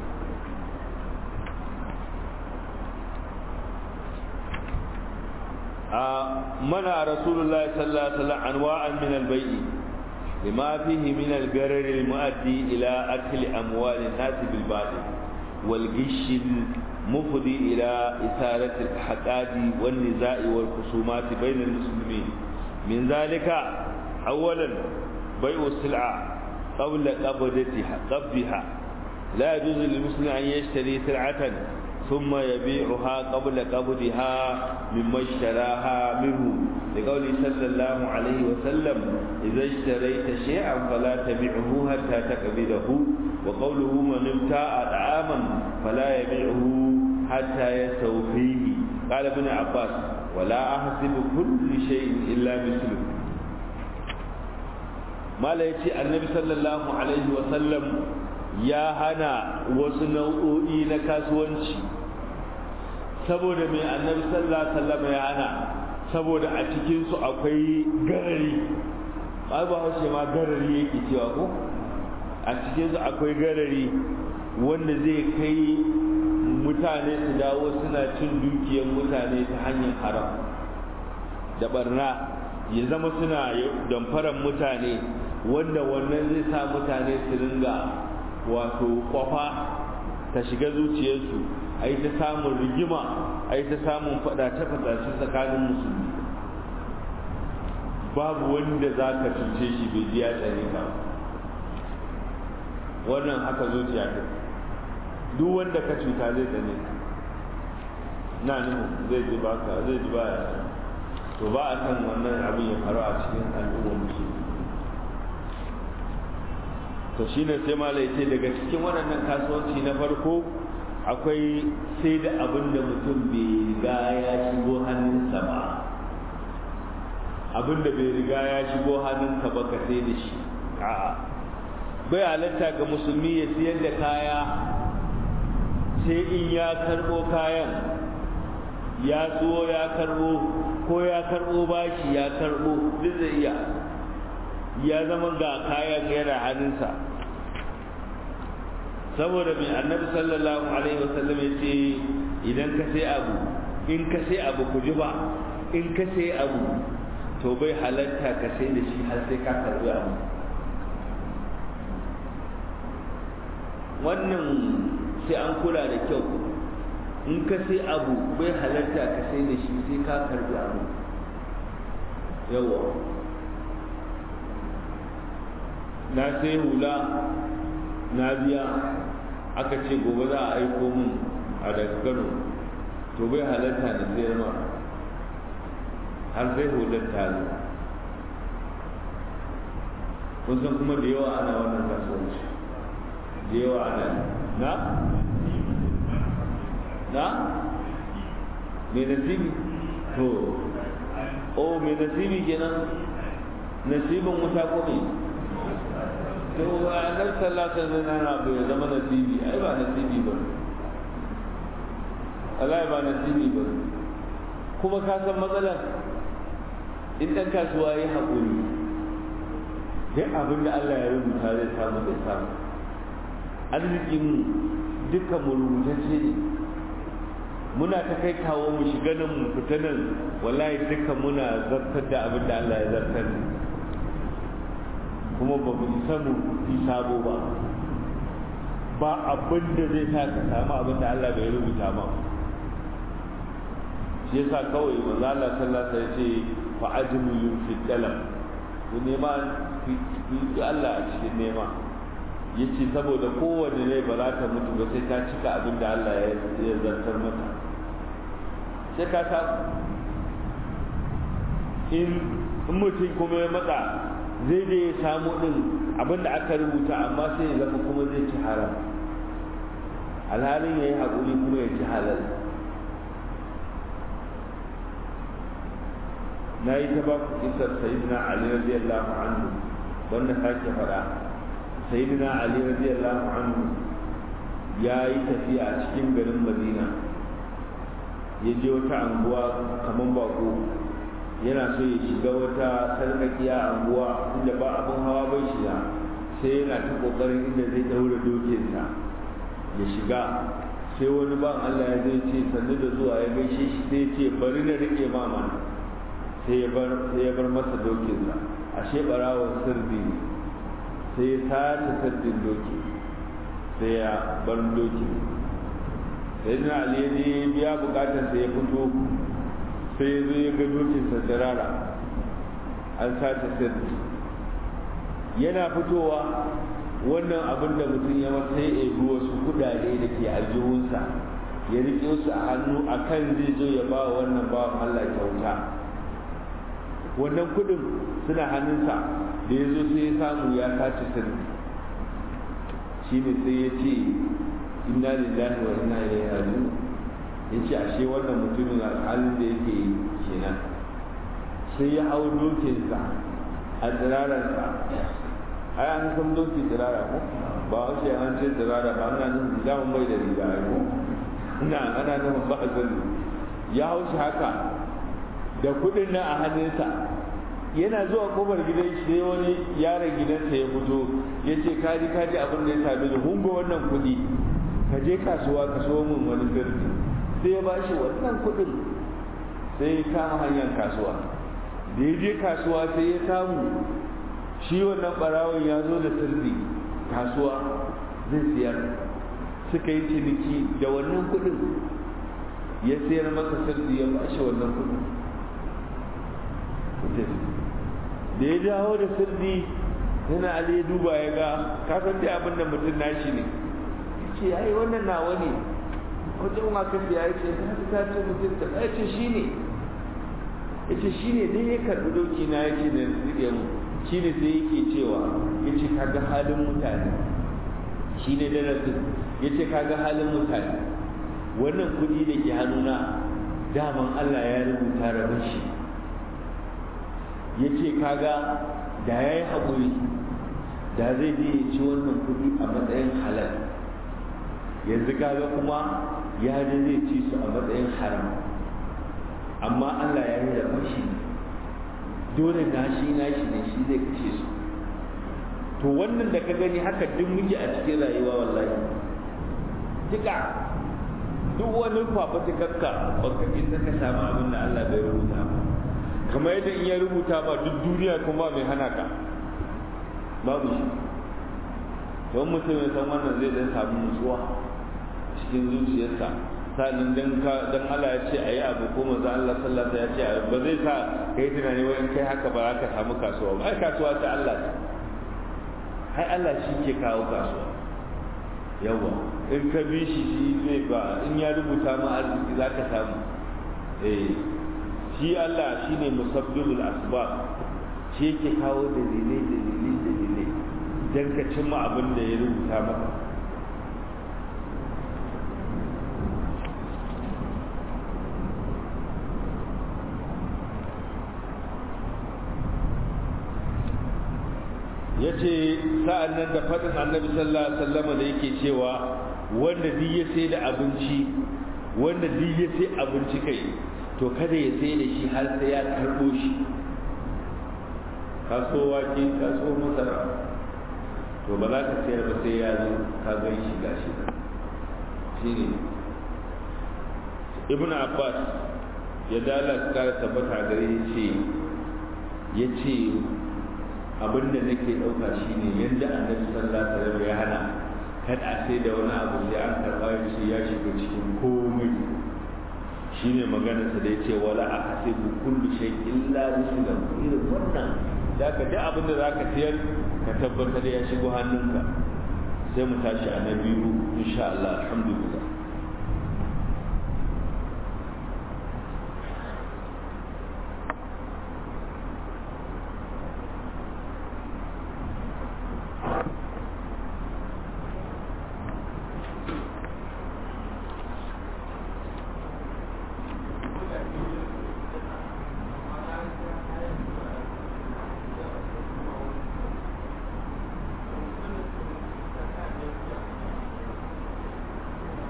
منع رسول الله صلى الله عليه وسلم أنواعا من البيع لما فيه من الغرر المؤدي إلى أكل أموال الناس بالباطل والغش المفضي إلى إثارة الحقاد والنزاع والخصومات بين المسلمين من ذلك أولا بيع السلعة قبل قبضها لا يجوز للمسلم أن يشتري سلعة ثم يبيعها قبل قبضها مما اشتراها منه لقوله صلى الله عليه وسلم إذا اشتريت شيئا فلا تبيعه حتى تقبضه وقوله من ابتاع طعاما فلا يبيعه حتى يستوفيه قال ابن عباس ولا أحسب كل شيء إلا مثله ما لا يأتي النبي صلى الله عليه وسلم ya hana wasu nau'o'i na kasuwanci saboda mai annabi sallallahu alaihi wasallam ya hana saboda a cikin su akwai garari ba haushe ma garari yake cewa ko a cikin su akwai garari wanda zai kai mutane su dawo suna cin dukiyar mutane ta hanyar haram da barna ya zama suna damfaran mutane wanda wannan zai sa mutane su ringa wato kwafa ta shiga zuciyarsu a yi ta samun rigima a yi ta samun fadace-fadace tsakanin musulmi babu wanda za ka cuce shi bai ji ya tsare ka wannan haka zuciya ta duk wanda ka cuta zai tsare ka na nufin zai ji baka zai ji baya to ba a san wannan abin ya faru a cikin al'ummar musulmi to shine sai malai ce daga cikin waɗannan kasuwanci na farko akwai sai da abin da mutum bai riga ya shigo hannunsa ba abin da bai riga ya shigo hannunka ba ka sai da shi a'a bai halatta ga musulmi ya siyar da kaya sai in ya karɓo kayan ya so ya karɓo ko ya karɓo bashi ya karɓo duk zai iya ya zama ga kayan yana hannunsa saboda mai annabi sallallahu alaihi wasallam ya ce idan ka sai abu in ka sai abu ku ji ba in ka sai abu to bai halatta ka sai da shi har sai ka karbi abu wannan sai an kula da kyau in ka sai abu bai halatta ka sai da shi sai ka karbi abu yawa na sai hula na biya aka ce gobe za a aiko min a daga Kano to bai halatta da sayar ma har sai hular ta zo kun san kuma da yawa ana wannan kasuwanci da yawa ana na mai nasibi to o mai nasibi kenan nasibin wuta ko ne to a nan sallata na bai zama nasibi ai ba nasibi ba Allah ba nasibi ba kuma ka san matsalar in dan kasuwa ya haƙuri duk abin da Allah ya rubuta zai samu da samu arzikin dukkan mu rubutacce ne muna ta kai kawo mu shiga nan mu fita nan wallahi dukkan muna zartar da abin da Allah ya zartar kuma ba mu samu sabo ba ba abin da zai sa ka samu abin da Allah bai rubuta ma shi yasa kawai manzo Allah sallallahu alaihi wasallam ya ce fa ajmilu fi talab ku nema fi Allah a cikin nema yace saboda kowanne ne ba za ta mutu ba sai ta cika abin da Allah ya zartar mata sai ka sa in mutum kuma ya matsa zai je ya samu din abin da aka rubuta amma sai ya zama kuma zai ci haram alhalin ya yi haƙuri kuma ya ci halal na yi ta ba ku kisar sayyidina Ali radiyallahu anhu wanda sake faɗa sayyidina ali radiyallahu anhu ya yi tafiya a cikin garin madina ya je wata anguwa kamar bako yana so ya shiga wata sarkakiya anguwa inda ba abin hawa bai shiga sai yana ta kokarin inda zai daura dokinsa ya shiga sai wani ban Allah ya zai ce sannu da zuwa ya gaishe shi sai ya ce bari na rike mama sai ya bar masa dokinsa ashe barawon sirri sai ya sace sirrin doki sai ya bar doki sai na ali ne biya bukatar sai ya fito sai ya zo ya ga dokinsa tsirara an sace sirri yana fitowa wannan abin da mutum ya masa ya ebi wasu kudade da ke aljihunsa ya riƙe su a hannu a kan zai zo ya ba wannan bawan Allah kyauta wannan kudin suna hannunsa da ya zo sai ya samu ya sace sirri shi ne sai ya ce inna lillahi wa inna ilaihi raji'un ya ce ashe wannan mutumin halin da yake kenan sai ya hau dokinsa a tsirararsa ai an san doki tsirara ko ba wace an ce tsirara ba ana nufin zaman mai da riga ko ana nufin ba a zalli ya hau shi haka da kudin nan a hannunsa yana zuwa kofar gidan shi sai wani yaron gidansa ya fito ya ce kaji abin da ya sami da hungo wannan kudi ka je kasuwa ka so min wani sirri sai ya ba shi wannan kudin sai ya kama hanyar kasuwa da ya je kasuwa sai ya samu shi wannan barawon ya zo da sirri kasuwa zai siyar suka yi ciniki da wannan kudin ya sayar masa sirri ya bashi wannan kudin da ya dawo da sirri yana ali ya duba ya ga kasan dai abin da mutum nashi ne ce ai wannan nawa ne wajen waka siya ya ce ta ce mutum ta ce shi ne ya ce shi ne dai ya karɓi doki na ya ce na rike mu shi ne sai yake cewa ya ce kaga halin mutane shi ne darasin ya ce kaga halin mutane wannan kudi da ke hannuna daman Allah ya rubuta rabin shi ya ce kaga da ya yi haƙuri da zai je ya ci wannan kudi a matsayin halal yanzu kaga kuma ya je zai ci su a matsayin haram amma Allah ya yi rabin shi dole nashi ne shi zai kashe su to wannan da ka gani haka duk muke a cikin rayuwa wallahi duka duk wani fafatukarka baka inda ka samu abin da Allah bai rubuta ba kamar yadda in ya rubuta ba duk duniya kuma mai hana ka babu shi don mutum ya san wannan zai dan samu nutsuwa cikin zuciyarsa sanin dan Allah ya ce ayi abu ko manzo Allah sallallahu alaihi wasallam ya ce ba zai sa kai tunani wai in kai haka ba za ka samu kasuwa ba ai kasuwa ta Allah ce ai Allah shi ke kawo kasuwa yawa in ka bi shi zai ba in ya rubuta ma arziki za ka samu shi Allah shine musabbibul asbab shi yake kawo dalilai dan ka cimma abin da ya rubuta maka ya ce sa'an nan da faɗin annabi sallallahu alaihi wasallam da yake cewa wanda duk ya sai da abinci wanda duk ya sai abinci kai to kada ya sai da shi har sai ya karɓo shi kaso wake kaso masara to ba za ka sayar ba sai ya zo ka gan shi gashi shi ne ibn abbas ya dala kara tabbata gare ya ce abinda nake ɗauka shine yadda annabi sallallahu alaihi wasallam ya hana kada a sai da wani abu sai an karɓa shi ya shiga cikin komai shine maganar sa da yace wala ahasibu kullu shay illa bismillah irin wannan zaka da abin da zaka siyar ka tabbatar ya shigo hannunka sai mu tashi a na biyu insha Allah alhamdulillah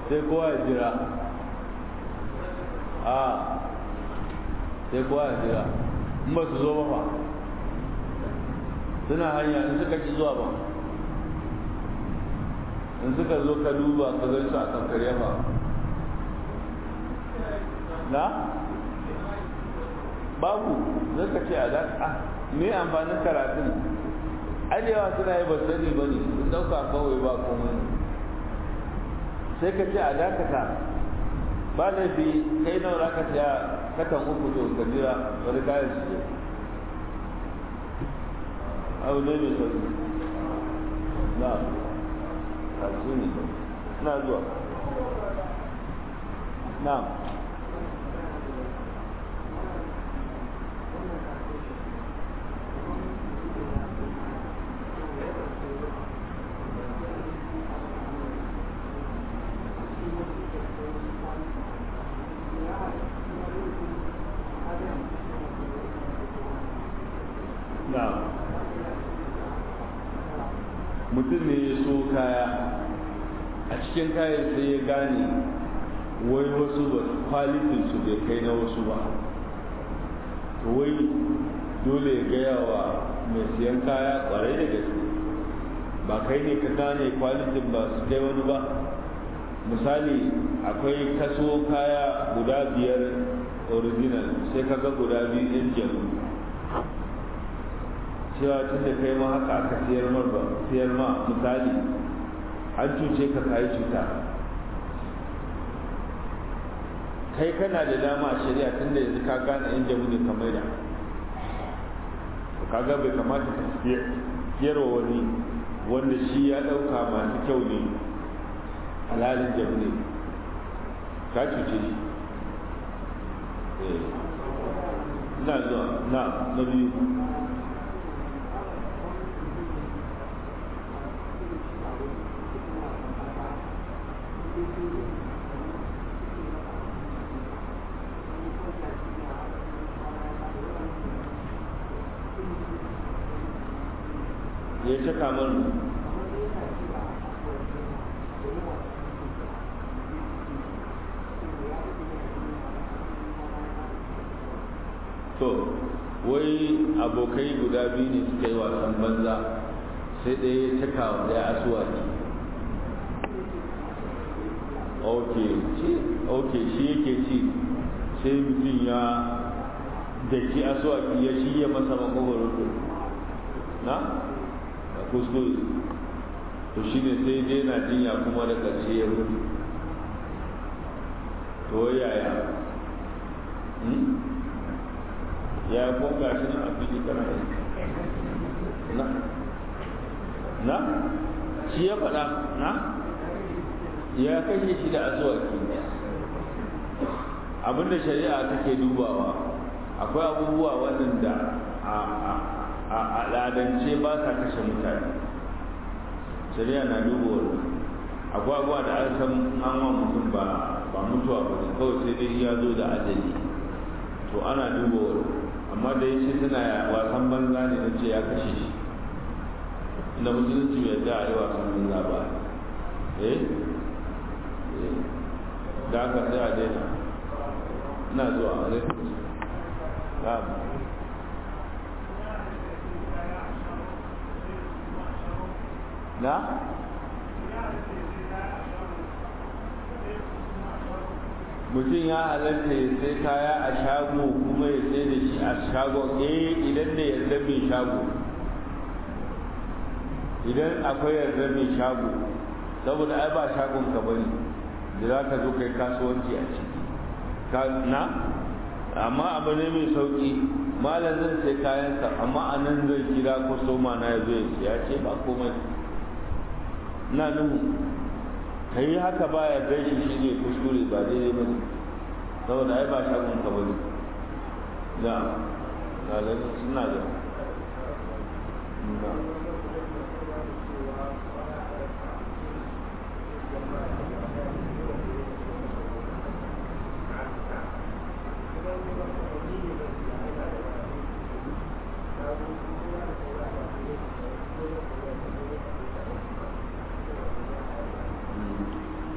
sai kowa ya jira sai kowa ya jira in ba su zo ba fa suna hanya in suka ci zuwa ba in suka zo ka duba ka gan su a kankare ba na babu zai ka ce a daƙa me amfanin karatun ajewa suna yi ba sani ba ne sun ɗauka kawai ba komai sai ka ce a dakata ba laifi kai nawa za ka siya katan uku to ka jira wani kayan su je abu ne mai sauki na kasu ne na zuwa na mutum ne ya so kaya a cikin kayan sai ya gane wai wasu ba kwalitin su bai kai na wasu ba to wai dole ya gaya wa mai siyan kaya kwarai da gaske ba kai ne ka gane kwalitin ba su kai wani ba misali akwai kaso kaya guda 5 original sai ka ga guda 2 ɗin jaru cewa tun da kai ma haka aka siyar ma misali an cuce ka kayi cuta kai kana da dama a shari'a tun da yanzu ka gane yan jamu ne kamar da kaga bai kamata ka siyarwa wani wanda shi ya ɗauka masu kyau ne halalin jamu ne ka cuce shi ina zuwa na biyu ya cika mana to wai abokai guda biyu ne suka yi wasan banza sai ɗaya ya cika wa ɗaya asuwaki ok shi yake ci sai mutum ya daki asuwaki ya shi ya masa makogoro na kuskure to shi ne sai dai na jinya kuma da ƙarshe ya mutu to yaya ya kunga shi na afili kana na shi ya faɗa na ya kashe shi da asuwaki abinda shari'a take dubawa akwai abubuwa waɗanda a al'adance ba sa kashe mutane shari'a na duba wannan akwai abubuwa da an san an wa mutum ba mutuwa ba ne kawai sai dai ya zo da ajali to ana duba wannan amma da yace tana wasan banza ne na ce ya kashe shi inda musulunci bai yarda a yi wasan banza ba da aka sai a daina ina zuwa a zai na? mutum ya halatta ya sai kaya a shago kuma ya sai da shi a shago idan da yarda mai shago idan akwai yarda mai shago saboda ai ba shagon ka bane da za ka zo kai kasuwanci a ciki na amma abu ne mai sauki malam zan sai kayansa amma a nan zai kira kwastoma na ya zo ya siya ce ba komai na nuhu ka yi haka ba ya gaishe shi ne kuskure ba daidai ba ne saboda ai ba shagon ka bane da ganin suna da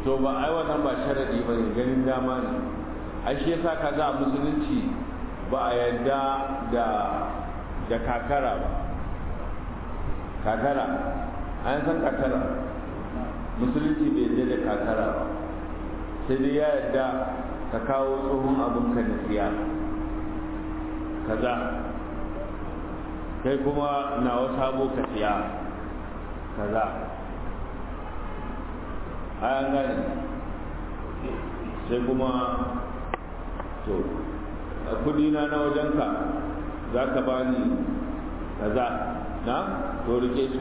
to ba ai wannan ba sharadi ba ne, ganin dama ne. ai shi yasa kaga a musulunci ba a yarda da kakara ba. Kakara an san kakara, musulunci bai yarda da kakara ba, sai dai ya yarda ka kawo tsohon abin ka na siya kaza, kai kuma nawa sabo ka siya kaza. an gane sai kuma to kudi na wajenka za ka ba ni kaza na to rike su,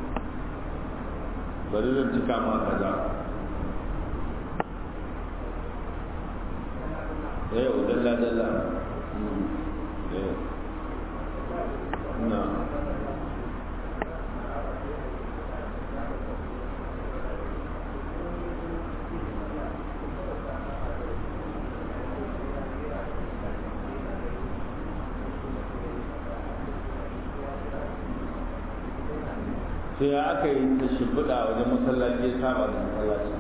bari zan cika ma kaza. dalla dalla na sai ya aka yi ta shimfiɗa wajen masallaci ya saba da masallaci.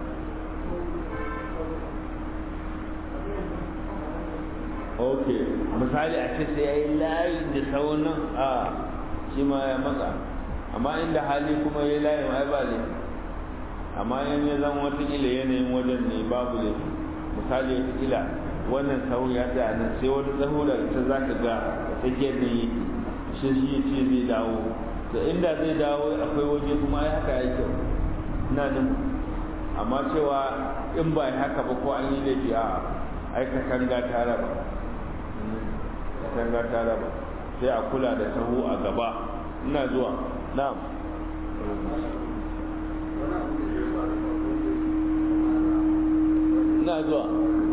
Ok, misali a ce sai ya yi layi da tsawon nan a shi ma ya matsa, amma inda hali kuma ya yi layi ma ba ne, amma in ya zama watakila yanayin wajen ne babu ne. Misali watakila wannan tsawo ya tsaya nan sai wani tsawo da ita za ka ga tsakiyar ne yake shi ce zai dawo, da inda zai dawo akwai waje kuma ya haka ya kyau ina nan. Amma cewa in ba haka ba ko an yi laifi a aikatan ga ta raba, katanga ta raba, sai a kula da taho a gaba. Ina zuwa na'am ina zuwa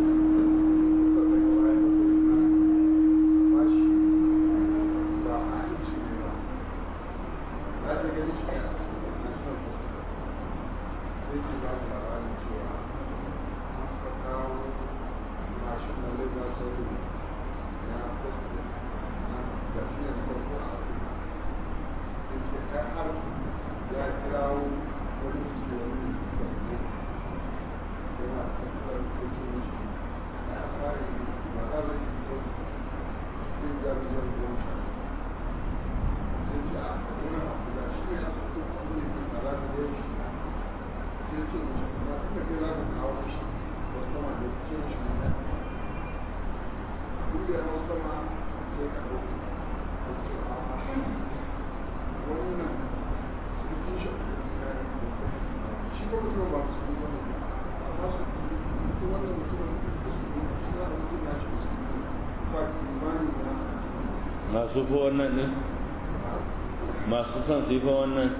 masu fi wannan ne, masu son su yi fa wannan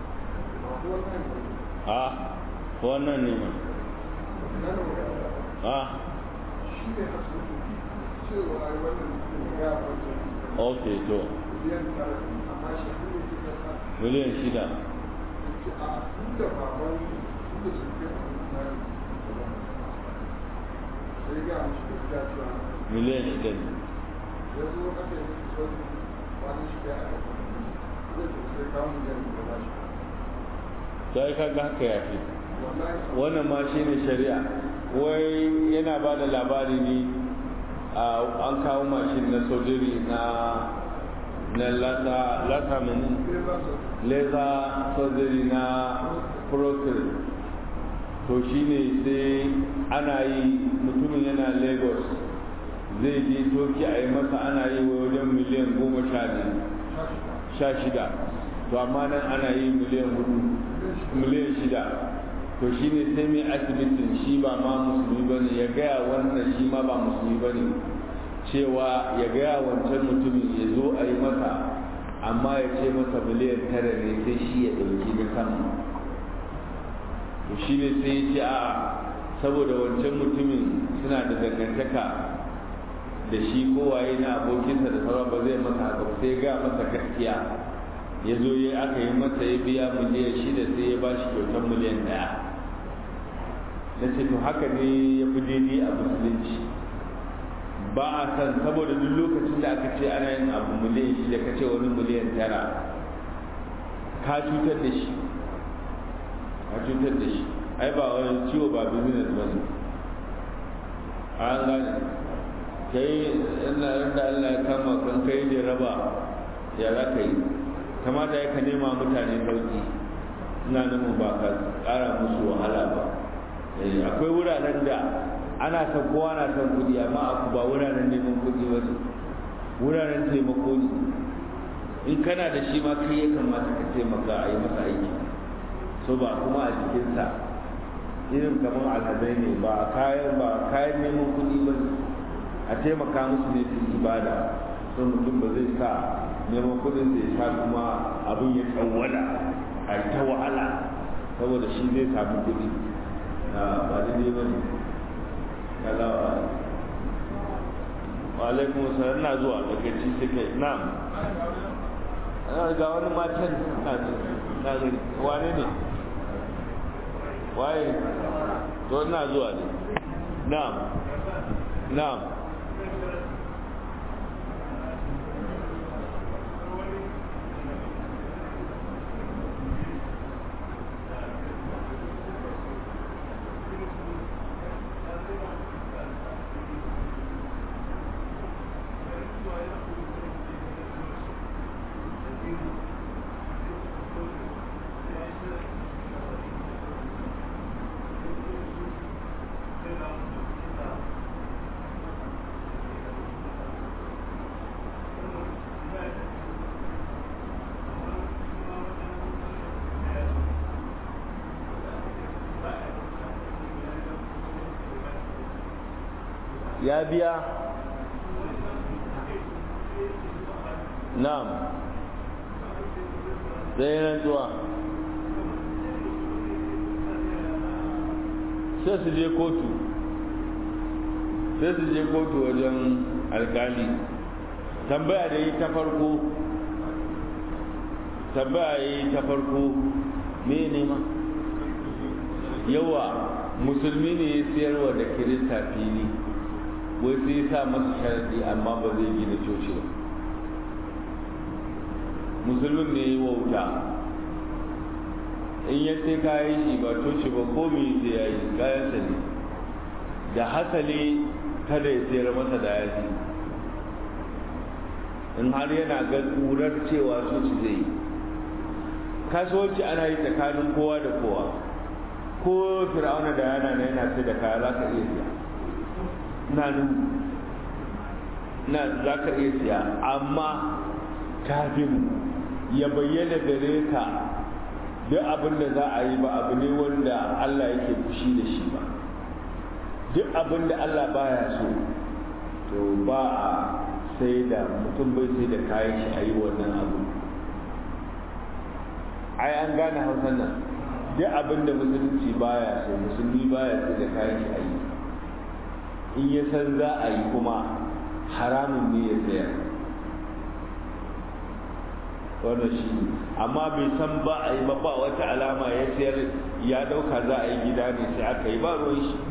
a wannan ne ma a ok to miliyan 6 miliyan 6 ne. sai ka ga haka ya fi wannan ma shi ne shari'a. Wai yana ba da labari ne an kawo mashin na sojiri na lasa mini leza sojiri na prostate, to shi ne sai ana yi mutumin yana Lagos zai je toki a yi masa, ana yi wajen miliyan 16, to amma nan ana yi miliyan 6. to shi ne sai mai asibitin shi ba ma musulmi ba ne ya gaya wannan shi ma ba musulmi ba ne cewa ya gaya wancan mutumin ya zo a yi masa, amma ya ce masa miliyan 9 ne sai shi ya ɗauki na sama. to shi ne sai ya ce a saboda wancan mutumin suna da dangantaka da shi kowaye na abokinsa da sauran ba zai masa haka ba, sai ga masa gaskiya ya zo ya aka yi masa ya biya miliyan 6 sai ya ba shi kyautar miliyan 1. na ce to haka ne ya fi daidai a musulunci. ba a san saboda duk lokacin da aka ce ana yin abu miliyan 6 ka ce wani miliyan 9 ka cutar da shi ai ba wani ciwo ba business ba ne an gane kai ina da Allah ya kama kan kai da raba ya za ka yi kamata ya ka nema mutane sauki ina nufin ba ka ƙara musu wahala ba akwai wuraren da ana son kowa na son kuɗi amma aku ba wuraren neman kuɗi ba ne wuraren taimako ne in kana da shi ma kai ya kamata ka taimaka a yi masa aiki so ba kuma a jikinsa irin kamar alhazai ne ba kayan neman kuɗi ba ne a taimaka musu ne su ibada so mutum ba zai sa neman kuɗin zai sa kuma abin ya tsawwala a yi ta wahala saboda shi zai samu kuɗi ba daidai ba ne alawa wa alaikun salam na zuwa daga ci suke na'am ga wani matan na gani wane ne waye to na zuwa ne na'am na'am ya biya na'am sai rantsuwa sai su je kotu wajen alkali tambaya da yi ta farko me ne ma yawa musulmi ne ya siyarwa da kirista fili wai sai ya sa masa sharadi amma ba zai gina coci ba musulmin ne yi wauta in ya sai kayan shi ba coci ba ko me sai ya yi kayansa ne da hasali kada ya sayar masa da yaji in har yana ga ƙurar cewa coci zai yi kasuwanci ana yi tsakanin kowa da kowa ko fir'auna da yana sai da kaya za ka iya siya na za ka iya siya amma kafin ya bayyana gare ka duk abin da za a yi ba abu ne wanda Allah yake fushi da shi ba duk abin da Allah baya so to ba a sai da mutum bai sai da kayan shi a yi wannan abu ai an gane hausan nan duk abin da musulunci baya so musulmi baya sai da kayan shi a yi in ya san za a yi kuma haramun ne ya sayar wannan shi amma bai san ba a yi ba wata alama ya sayar ya dauka za a yi gida ne sai aka yi ba ruwan shi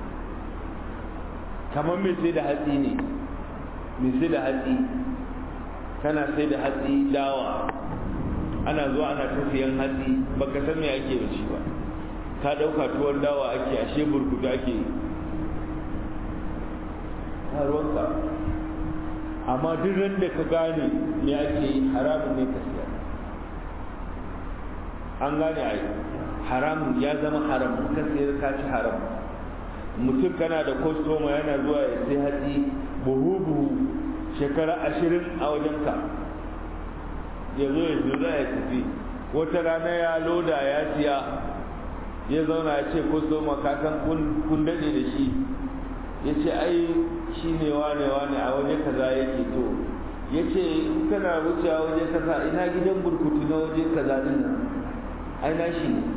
kamar mai sai da hatsi ne mai sai da hatsi kana sai da hatsi dawa ana zuwa ana ta siyan hatsi baka san me ake da shi ba ka dauka tuwon dawa ake ashe burkutu ake ruwanka amma duk ran da ka gane me ake haramun ne ka siya an gane ai haramun ya zama haram ka sayar ka ci haram mutum kana da kwastoma yana zuwa ya sai hatsi buhu shekara 20 a wajenka ya zo ya zura ya tafi wata rana ya loda ya siya ya zauna ya ce kwastoma ka san kun dade da shi ya ce ai shi ne wane a waje kaza yake to ya ce in kana wucewa waje kaza ina gidan burkutu na waje kaza din nan ai na shi ne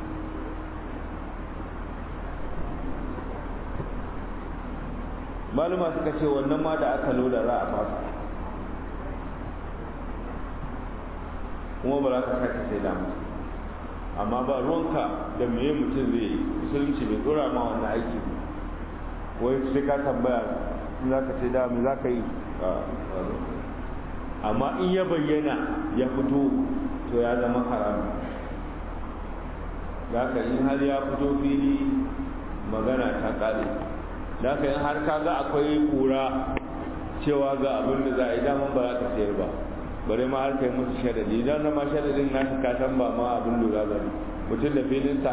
maluma suka ce wannan ma da aka loda za a fasa kuma ba za ka sake sai da musu amma ba ruwanka da meye mutum zai yi musulunci bai dora ma wannan aiki wai sai ka tambaya in za ka sai da me za ka yi amma in ya bayyana ya fito to ya zama haram da ka in har ya fito fili magana ta kare da ka in har ka ga akwai kura cewa ga abin da za a yi daman ba za ka sayar ba bare ma har kai musu sharadi idan na ma sharadin naka ka san ba ma abin lura ba ne mutum da filinsa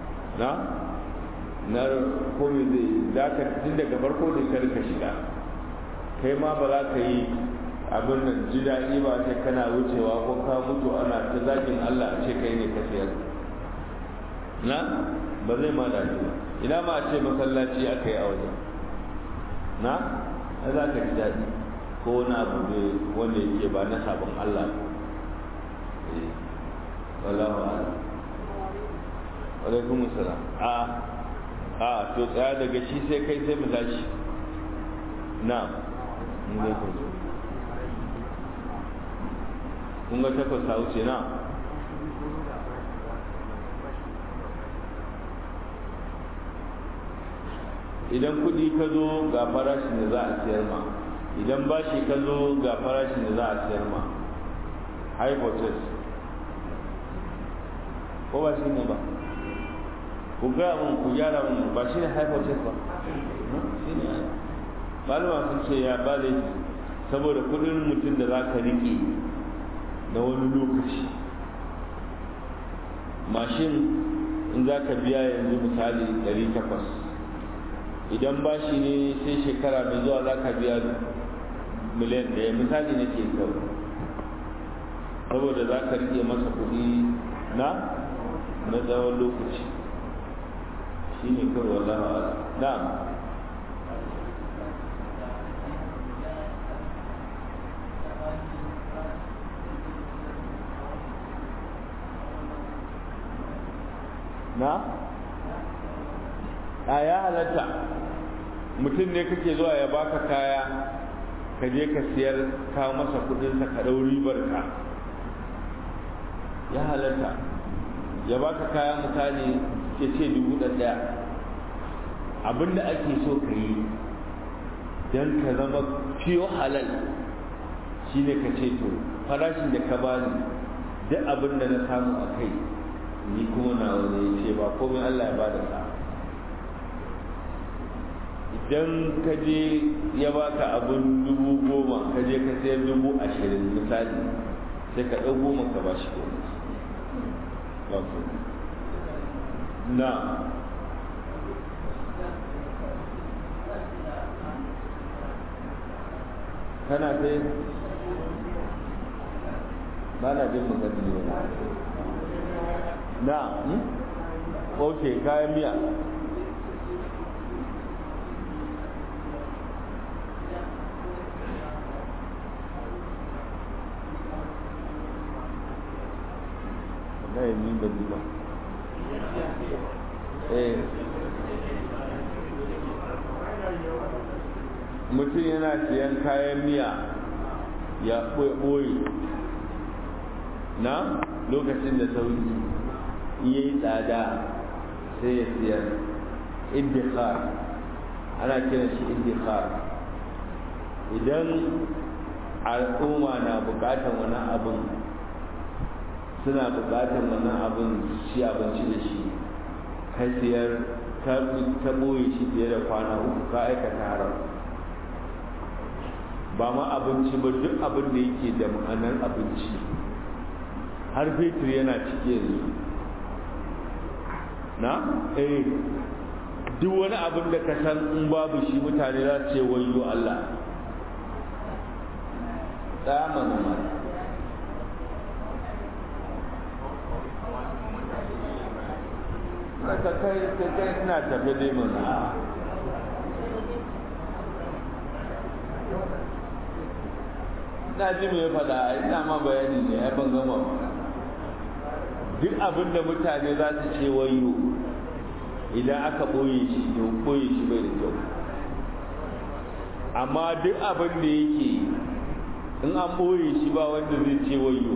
na komai zai za ka tun daga farko da kar ka shiga kai ma ba za ka yi abin nan ji daɗi ba sai kana wucewa ko ka mutu ana ta zagin Allah a ce kai ne ka sayar na ba zai ma daɗi ba ina ma a ce masallaci aka yi a wajen na ai za ka ji daɗi ko wani abu ne wanda yake ba na sabon Allah ne wallahu a'lam alaikum salam a to tsaya daga shi sai kai sai mu tashi na mu ne kun ga takwas ta wuce na idan kudi ka zo ga farashin da za a siyar ma idan bashi ka zo ga farashin da za a siyar ma hypothesis ko ba shi ne ba ku gaya mun ku gyara mun ba shi ne hypothesis ba shi ne malama sun ce ya ba laifi saboda kudin mutum da za ka riƙe na wani lokaci mashin in za ka biya yanzu misali 800 idan bashi ne sai shekara mai zuwa za ka biya miliyan 1 misali na ke kawai saboda za ka riƙe masa kuɗi na tsawon lokaci shi ne kawai wallahu ala na'am na a ya halatta mutum ne kake zuwa ya baka kaya ka je ka siyar kawo masa kudinsa ka ɗau ribar ka ya halatta ya baka kaya misali ya ce 1,000 abinda ake so ka yi don ka zama fiyo halal shine ka ce to farashin da ka bani duk abinda na samu a kai ni kuma na wani ce ba komai Allah ya bada sa idan ka je ya baka abin 10,000 ka je ka sayar 20,000 misali sai ka ɗau 10 ka ba shi na kana sai ba na jin magana ne na ok kayan miya na yi min da ba mutum yana siyan kayan miya ya ɓoye na lokacin da sauki iya yi tsada sai ya siyar indikar ana kiran shi indikar idan al'umma na bukatar wani abin suna bukatar wani abin shi abinci da shi ka siyar ka ɓoye shi fiye da kwana 3 ka aikata haram ba ma abinci ba duk abin da yake da ma'anar abinci har fetur yana cike yanzu na duk wani abin da ka san in babu shi mutane za su ce wayo Allah tsaya mana ka kai suna tafi dai mana na ji mai faɗa ina ma bayani ne ya ban gama duk abin da mutane za su ce wayo idan aka ɓoye shi to ɓoye shi bai da kyau amma duk abin da yake in an ɓoye shi ba wanda zai ce wayo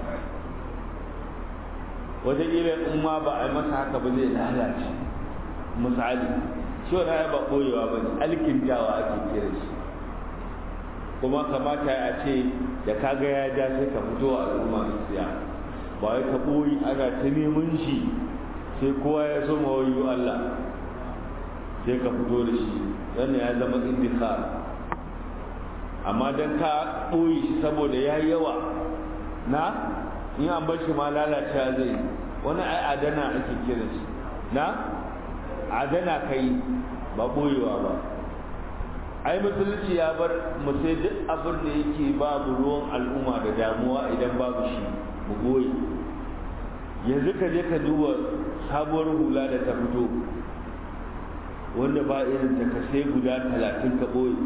wataƙila in ma ba a yi masa haka ba zai lalace misali shi wani ya ba ɓoyewa ba ne alkintawa ake kira shi kuma kamata a ce da kaga ya ja sai ka fito a al'umma su siya ba wai ka ɓoye ana ta neman shi sai kowa ya so mawayu Allah sai ka fito da shi wannan ya zama indikar. amma dan ka ɓoye shi saboda ya yawa na in an bar shi ma lalacewa zai wani ai adana ake kira shi na adana kai ba ɓoyewa ba. ai musulunci ya bar mu sai duk abin da yake babu ruwan al'umma da damuwa idan babu shi mu goyi. yanzu ka je ka duba sabuwar hula da ta fito wanda ba irin ta ka sai guda 30 ka boye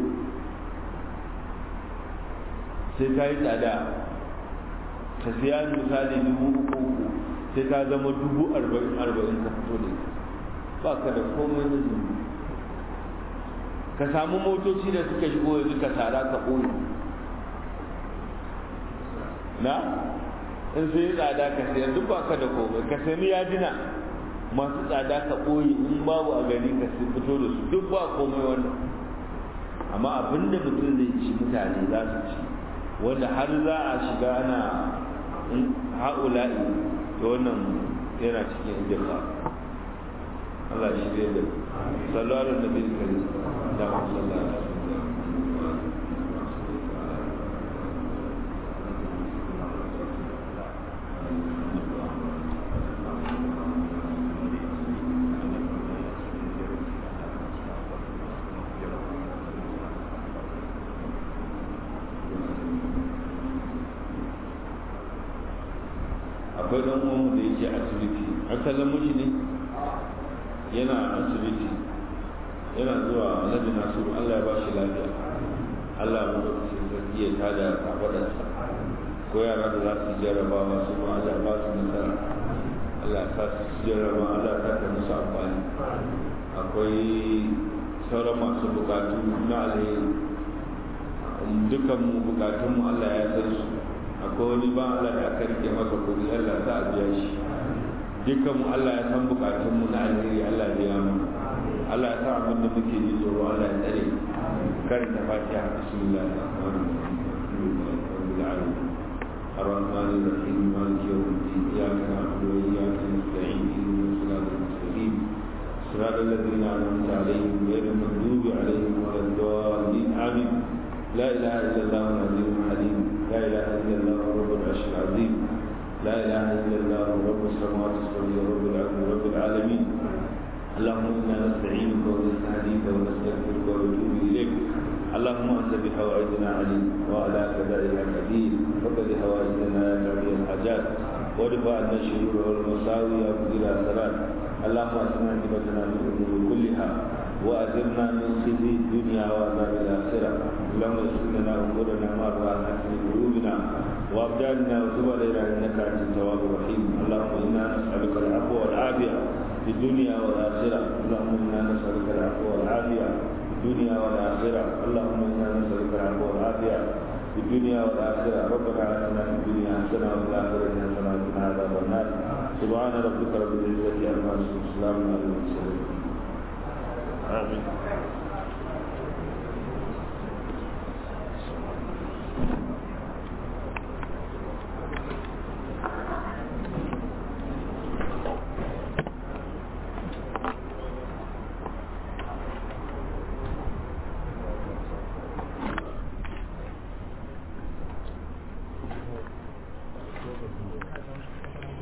sai ta yi tsada ka siya misali 3,000 sai ta zama 40,000 ka fito da ita ba ka da komai na zuwa. ka samu motoci da suka shigo yanzu ka tara ka ɓoye na in sun yi tsada ka sayar duk ba ka da komai. ka sami yadina masu tsada ka ɓoye in babu a gani ka fito da su duk ba komai wannan. amma abinda mutum zai ci mutane za su ci wanda har za a shiga ana ha'ula'i da wannan yana cikin jirga. Allah shi ne da sallu ala nabi karim da sallallahu alaihi wasallam. akwai dan uwan da yake asibiti asalin mushi ne yana asibiti yana zuwa Alhaji Nasiru Allah ya ba shi lafiya. Allah ya mutu sai ya tada kafadarsa ko yara da za su jarrabawa su ma Allah ya ba su nasara. Allah ya sa su jarraba Allah ya ta musu amfani. akwai sauran masu bukatu na alheri dukkan mu bukatun mu Allah ya san su. akwai wani ba Allah da aka rike masa kudi Allah za a biya shi. dukkan mu Allah ya san bukatun mu na alheri Allah ya biya mu. Allah ya sa abin da muke ji tsoro Allah ya tsare. karanta Fatiha bismillahir rahmanir rahim الرحمن الرحيم مالك يوم الدين إياك نعبد وإياك نستعين اهدنا الصراط المستقيم صراط الذين أنعمت عليهم غير المغضوب عليهم ولا الضالين آمين. لا إله إلا الله العظيم الحليم. لا إله إلا الله رب العرش العظيم. لا إله إلا الله رب السماوات السبع ورب العالمين ورب العالمين. اللهم إنا نستعينك ونستهديك ونستغفرك ونتوب إليك. اللهم أنت بحوائجنا عليم وعلى كذلك قدير فقد حوائجنا يا قاضي الحاجات وادفع عنا الشرور والمساوي وقنا الصراط. اللهم أسمع عاقبتنا في الأمور كلها وأجرنا من خزي الدنيا وعذاب الآخرة. اللهم اغفر لنا أمورنا ما أرضانا في قلوبنا وأبدالنا وتب علينا إنك أنت التواب الرحيم. اللهم إنا نسألك العفو والعافية في الدنيا والآخرة. اللهم إنا نسألك العفو والعافية في الدنيا والآخرة. اللهم إنا نسألك العفو والعافية في الدنيا والآخرة. ربنا آتنا في الدنيا حسنة وفي الآخرة حسنة وقنا عذاب النار. سبحان ربك رب العزة عما يصفون وسلام على المرسلين. آمين.